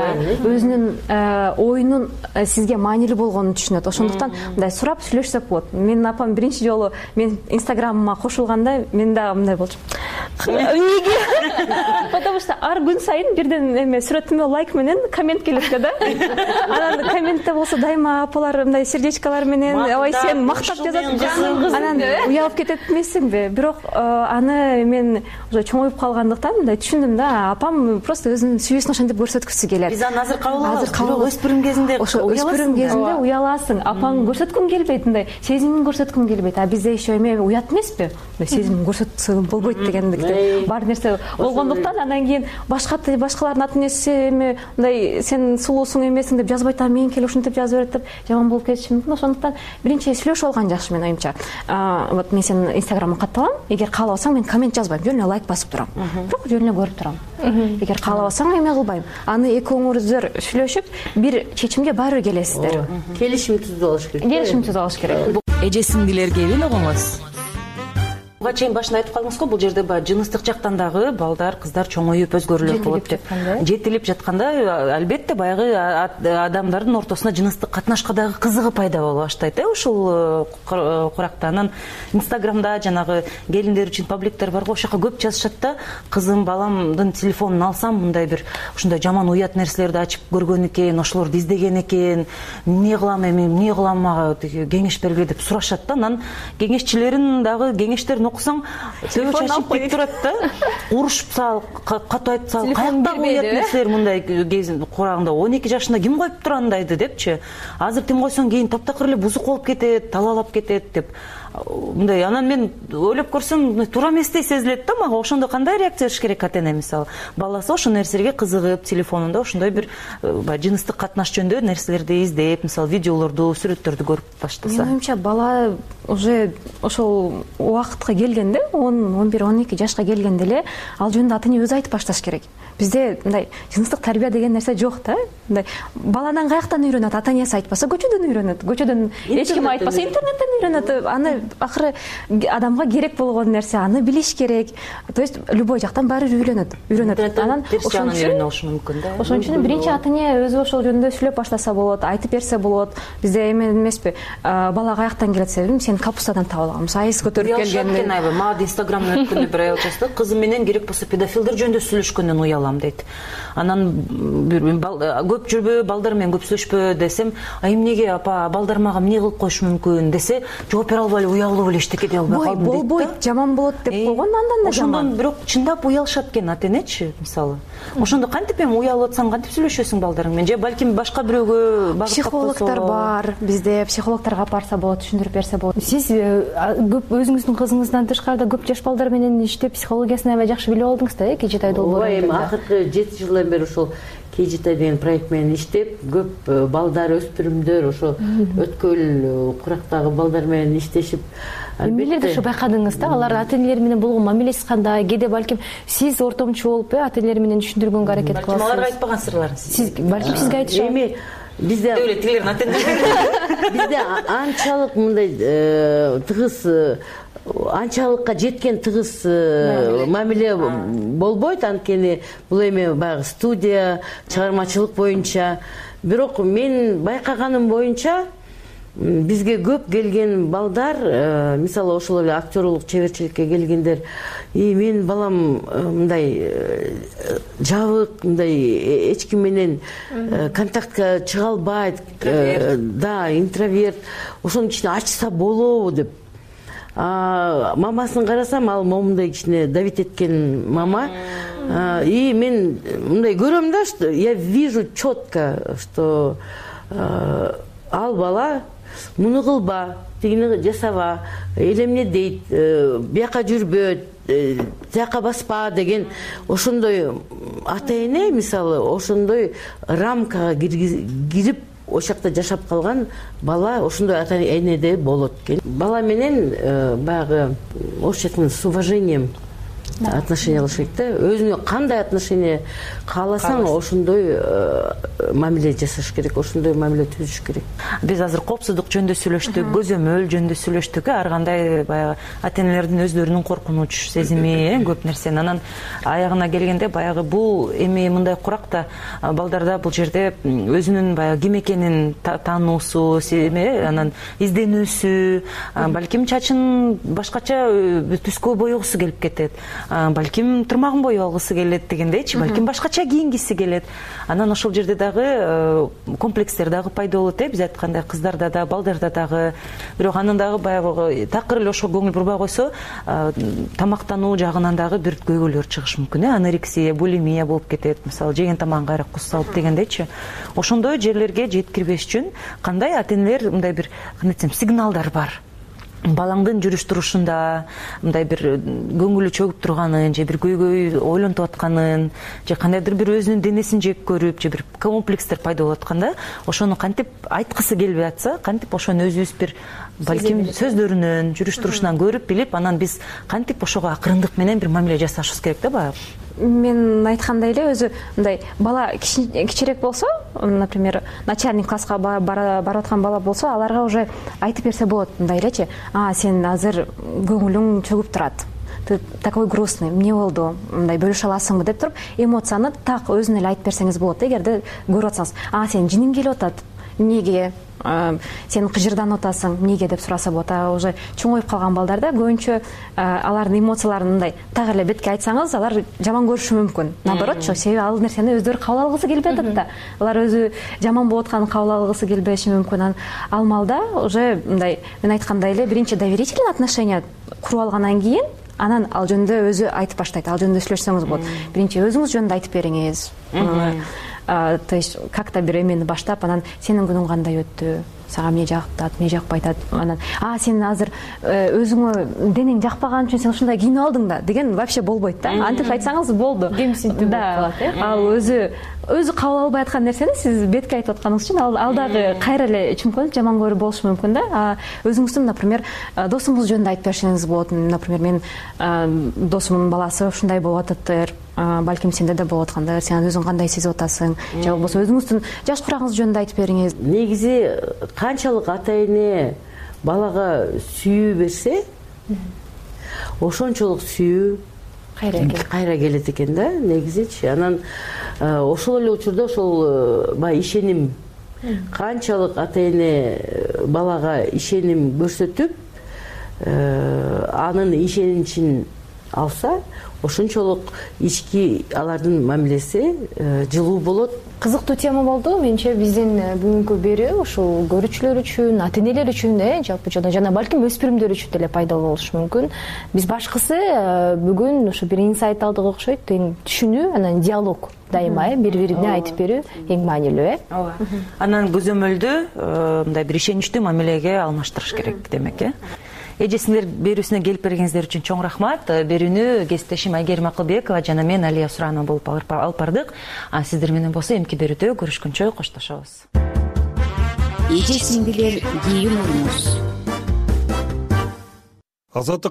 [SPEAKER 2] өзүнүн оюнун сизге маанилүү болгонун түшүнөт. Ошондуктан мындай сурап сүйлөшсөк болот. Менин апам биринчи жолу мен Инстаграмыма кошулганда мен дагы мындай болчу. Эмнеге? Потому что ар күн сайын бирден эме сүрөтүмө лайк менен коммент келет да. Анан комментте болсо дайыма апалар мындай сердечкалар менен, ой сен мактап жазасың, анан уялып кетет эмессиңби? Бирок аны мен уже чоңоюп калгандыктан мындай түшүндүм да, апам просто өзүнүн сүйүүсүн ошентип көрсөткүсү келет.
[SPEAKER 15] Биз аны азыр кабыл алабыз, бирок өспүрүм кезинде
[SPEAKER 2] уяласың, апаң көрсөткүң келбейт, мындай сезимин көрсөткүң келбейт. А бизде еще эме уят эмеспи? Сезимин көрсөтсөм болбойт дегендикте бар нерсе болгондуктан анан кийин башкалардын ата энеси эме мындай сен сулуусуң эмесиң деп жазбайт, меники эле ушинтип жазып берет деп жаман болуп кетиши мүмкүн. Ошондуктан биринчи сүйлөшүп алган жакшы менин оюмча. Вот мен сенин Инстаграмыңа катталам, эгер каалабасаң мен коммент жазбайм, жөн эле лайк басып турам. Бирок жөн эле көрүп турам. Эгер каалабасаң эме кылбайм. Аны экөөңүздөр сүйлөшүп бир чечимге баары бир келесиздер.
[SPEAKER 23] Келишим түзүп алыш керек.
[SPEAKER 2] Келишим түзүп алыш керек.
[SPEAKER 14] Эжесиңдилерге угуңуз.
[SPEAKER 15] Буга чейин башында айтып калдыңыз го, бул жерде баягы жыныстык жактан дагы балдар, кыздар чоңоюп өзгөрүүлөр болот деп. Жетилип жатканда албетте баягы адамдардын ортосуна жыныстык катнашка дагы кызыгы пайда боло баштайт, ушул куракта. Анан Инстаграмда жанагы келиндер үчүн пабликтер бар го, ошол жака көп жазышат да, кызым, баламдын телефонун алсам мындай бир ушундай жаман уят нерселерди ачып көргөн экен, ошолорду издеген экен, эмне кылам эми, эмне кылам, мага кеңеш бергиле деп сурашат да. Анан кеңешчилерин дагы кеңештерин окусаң төбө чачып кетип турат да, урушуп сал, катуу айтып сал, каякта уят нерселер мындай курагында 12 жашында ким коюп тура андайды депчи. Азыр тим койсоң кийин таптакыр эле бузук болуп кетет, талалап кетет деп. Мындай анан мен ойлоп көрсөм туура эместей сезилет да мага. Ошондо кандай реакция бериш керек ата-эне? Мисалы, баласы ошол нерселерге кызыгып, телефонунда ошондой бир жыныстык катнаш жөнүндө нерселерди издеп, мисалы, видеолорду, сүрөттөрдү көрүп баштаса.
[SPEAKER 2] Менин оюмча, бала уже ошол убакытка келгенде, 10-11-12 жашка келгенде эле ал жөнүндө ата-эне өзү айтып башташ керек. Бизде мындай жыныстык тарбия деген нерсе жок да. Мындай баладан каяктан үйрөнөт? Ата-энеси айтпаса, көчөдөн үйрөнөт. Көчөдөн эч ким айтпаса, интернеттен үйрөнөт. Аны акыры адамга керек болгон нерсе, аны билиш керек. То есть любой жактан баары үйрөнөт. Анан ошон үчүн биринчи ата-эне өзү ошол жөнүндө сүйлөп баштаса болот, айтып берсе болот. Бизде эме эмеспи? Бала каяктан келет десем, сен капустадан таап алгам, айыз көтөрүп келген.
[SPEAKER 15] Мага да Инстаграмда өткөндө бир аял жазды, кызым менен керек болсо педофилдер жөнүндө сүйлөшкөндөн уялам дейт. Анан көп жүрбө, балдар менен көп сүйлөшпө десем, эмнеге апа, балдар мага эмне кылып коюшу мүмкүн десе, жооп бере албай уялып эле эчтеке дей албай калдым дейт.
[SPEAKER 2] Болбойт, жаман болот деп койгон, андан да жаман.
[SPEAKER 15] Ошондон бирок чындап уялышат экен ата-энечи, мисалы. Ошондо кантип эми уялып атсаң, кантип сүйлөшөсүң балдарың менен? Же балким башка бирөөгө багыттап койсо.
[SPEAKER 2] Психологдор бар, бизде психологторго алып барса болот, түшүндүрүп берсе болот. Сиз көп өзүңүздүн кызыңыздан тышкарыда көп жаш балдар менен иштеп, психологиясын аябай жакшы билип алдыңыз да, KGTI долбоору.
[SPEAKER 23] Ооба, эми акыркы 7 жылдан бери ошол KGTI деген проект менен иштеп, көп балдар, өспүрүмдөр, ошо өткөл курактагы балдар менен иштешип.
[SPEAKER 22] Эмнелерди ушу байкадыңыз да? Алар ата-энелер менен болгон мамилеси кандай? Кээде балким сиз ортомчу болуп, ата-энелер менен түшүндүргөнгө аракет кыласыз.
[SPEAKER 15] Аларга айтпаган сырларын
[SPEAKER 22] сиз балким сизге айтышат.
[SPEAKER 23] Эми бизде
[SPEAKER 15] тилерин ата-энелер
[SPEAKER 23] бизде анчалык мындай тыгыз, анчалыкка жеткен тыгыз мамиле болбойт, анткени бул эми баягы студия, чыгармачылык боюнча. Бирок мен байкаганым боюнча бизге көп келген балдар, мисалы ошол эле актерлук чеберчиликке келгендер, мен балам мындай жабык, мындай эч ким менен контактка чыга албайт, да, интроверт, ошонун ичине ачса болобу деп. Мамасын карасам, ал момундай кичине давить эткен мама. И мен мындай көрөм да, что я вижу четко, что ал бала муну кылба, тигини жасаба, элемне дейт, бияка жүрбө, тияка баспа деген ошондой ата-эне, мисалы, ошондой рамкага кирип ошол жакта жашап калган бала ошондой ата-энеде болот экен. Бала менен баягы орусча айтканда с уважением отношение кылыш керек да. Өзүнө кандай отношение кааласаң, ошондой мамиле жасаш керек, ошондой мамиле түзүш керек.
[SPEAKER 15] Биз азыр коопсуздук жөнүндө сүйлөштүк, көзөмөл жөнүндө сүйлөштүк. Ар кандай баягы ата-энелердин өздөрүнүн коркунуч сезими, көп нерсени. Анан аягына келгенде баягы бул эми мындай куракта балдарда бул жерде өзүнүн баягы ким экенин таануусу, анан изденүүсү, балким чачын башкача түскө боегусу келип кетет. Балким тырмагын боеп алгысы келет дегендейчи, балким башкача кийингиси келет. Анан ошол жерде дагы комплекстер дагы пайда болот, биз айткандай кыздарда да, балдарда дагы. Бирок анын дагы баягы такыр эле ошого көңүл бурбай койсо, тамактануу жагынан дагы бир көйгөйлөр чыгышы мүмкүн, анорексия, булимия болуп кетет. Мисалы, жеген тамагын кайра кус салып дегендейчи. Ошондой жерлерге жеткирбеш үчүн кандай ата-энелер мындай бир кандай десем сигналдар бар. Балаңдын жүрүш турушунда мындай бир көңүлү чөгүп турганын, же бир көйгөй ойлонтуп атканын, же кандайдыр бир өзүнүн денесин жек көрүп, же бир комплекстер пайда болуп атканда, ошону кантип айткысы келбей атса, кантип ошону өзүбүз бир балким сөздөрүнөн, жүрүш турушунан көрүп билип, анан биз кантип ошого акырындык менен бир мамиле жасашыбыз керек да баягы.
[SPEAKER 2] Мен айткандай эле өзү мындай бала кичирээк болсо, например, начальник класска барып аткан бала болсо, аларга уже айтып берсе болот мындай элечи. Сен азыр көңүлүң чөгүп турат. Ты такой грустный, эмне болду? Мындай бөлүшө аласыңбы деп туруп, эмоцияны так өзүнө эле айтып берсеңиз болот. Эгерде көрүп атсаңыз, сен жиниң келип атат. Эмнеге? Сен кыжырданып атасың, эмнеге деп сураса болот. Уже чоңоюп калган балдарда көбүнчө алардын эмоцияларын мындай так эле бетке айтсаңыз, алар жаман көрүшү мүмкүн. Наоборотчу, себеби ал нерсени өздөрү кабыл алгысы келбей атат да. Алар өзү жаман болуп атканын кабыл алгысы келбеши мүмкүн. Ал маалда уже мындай мен айткандай эле биринчи доверительный отношения куруп алгандан кийин анан ал жөнүндө өзү айтып баштайт, ал жөнүндө сүйлөшсөңүз болот. Биринчи өзүңүз жөнүндө айтып бериңиз. То есть как-то бир эмени баштап, анан сенин күнүң кандай өттү, сага эмне жактат, эмне жакпай атат, анан сен азыр өзүңө денең жакпаган үчүн сен ушундай кийинип алдың да деген вообще болбойт да. Антип айтсаңыз болду.
[SPEAKER 18] Кемсинтүү болуп калат,
[SPEAKER 2] ал өзү кабыл албай аткан нерсени сиз бетке айтып атканыңыз үчүн ал дагы кайра эле чымкыл жаман көрүү болушу мүмкүн да. Өзүңүздүн, например, досуңуз жөнүндө айтып беришиңиз болот. Например, мен досумдун баласы ушундай болуп атыптыр, балким сенде да болуп аткандыр, сен өзүң кандай сезип атасың, же болбосо өзүңүздүн жаш курагыңыз жөнүндө айтып бериңиз.
[SPEAKER 23] Негизи канчалык ата эне балага сүйүү берсе, ошончолук сүйүү кайра келет экен да, негизичи. Анан ошол эле учурда ошол баягы ишеним, канчалык ата эне балага ишеним көрсөтүп, анын ишеничин алса, ошончолук ички алардын мамилеси жылуу болот.
[SPEAKER 18] Кызыктуу тема болду. Менимче биздин бүгүнкү берүү ушул көрүүчүлөр үчүн, ата энелер үчүн, жалпы жана балким өспүрүмдөр үчүн деле пайдалуу болушу мүмкүн. Биз башкысы бүгүн ушу бир инсайт алдык окшойт. Түшүнүү, анан диалог дайыма бири-бирине айтып берүү эң маанилүү.
[SPEAKER 15] Ооба. Анан көзөмөлдү мындай бир ишеничтүү мамилеге алмаштырыш керек демек. Эжесиңер берүүсүнө келип бергениңиздер үчүн чоң рахмат. Берүүнү кесиптешим Айгерим Акылбекова жана мен Алия Суранова болуп алып бардык. Сиздер менен болсо эмки берүүдө көрүшкөнчө коштошобуз.
[SPEAKER 4] Эже сиңдилер, кийин урмуз.
[SPEAKER 1] Азаттык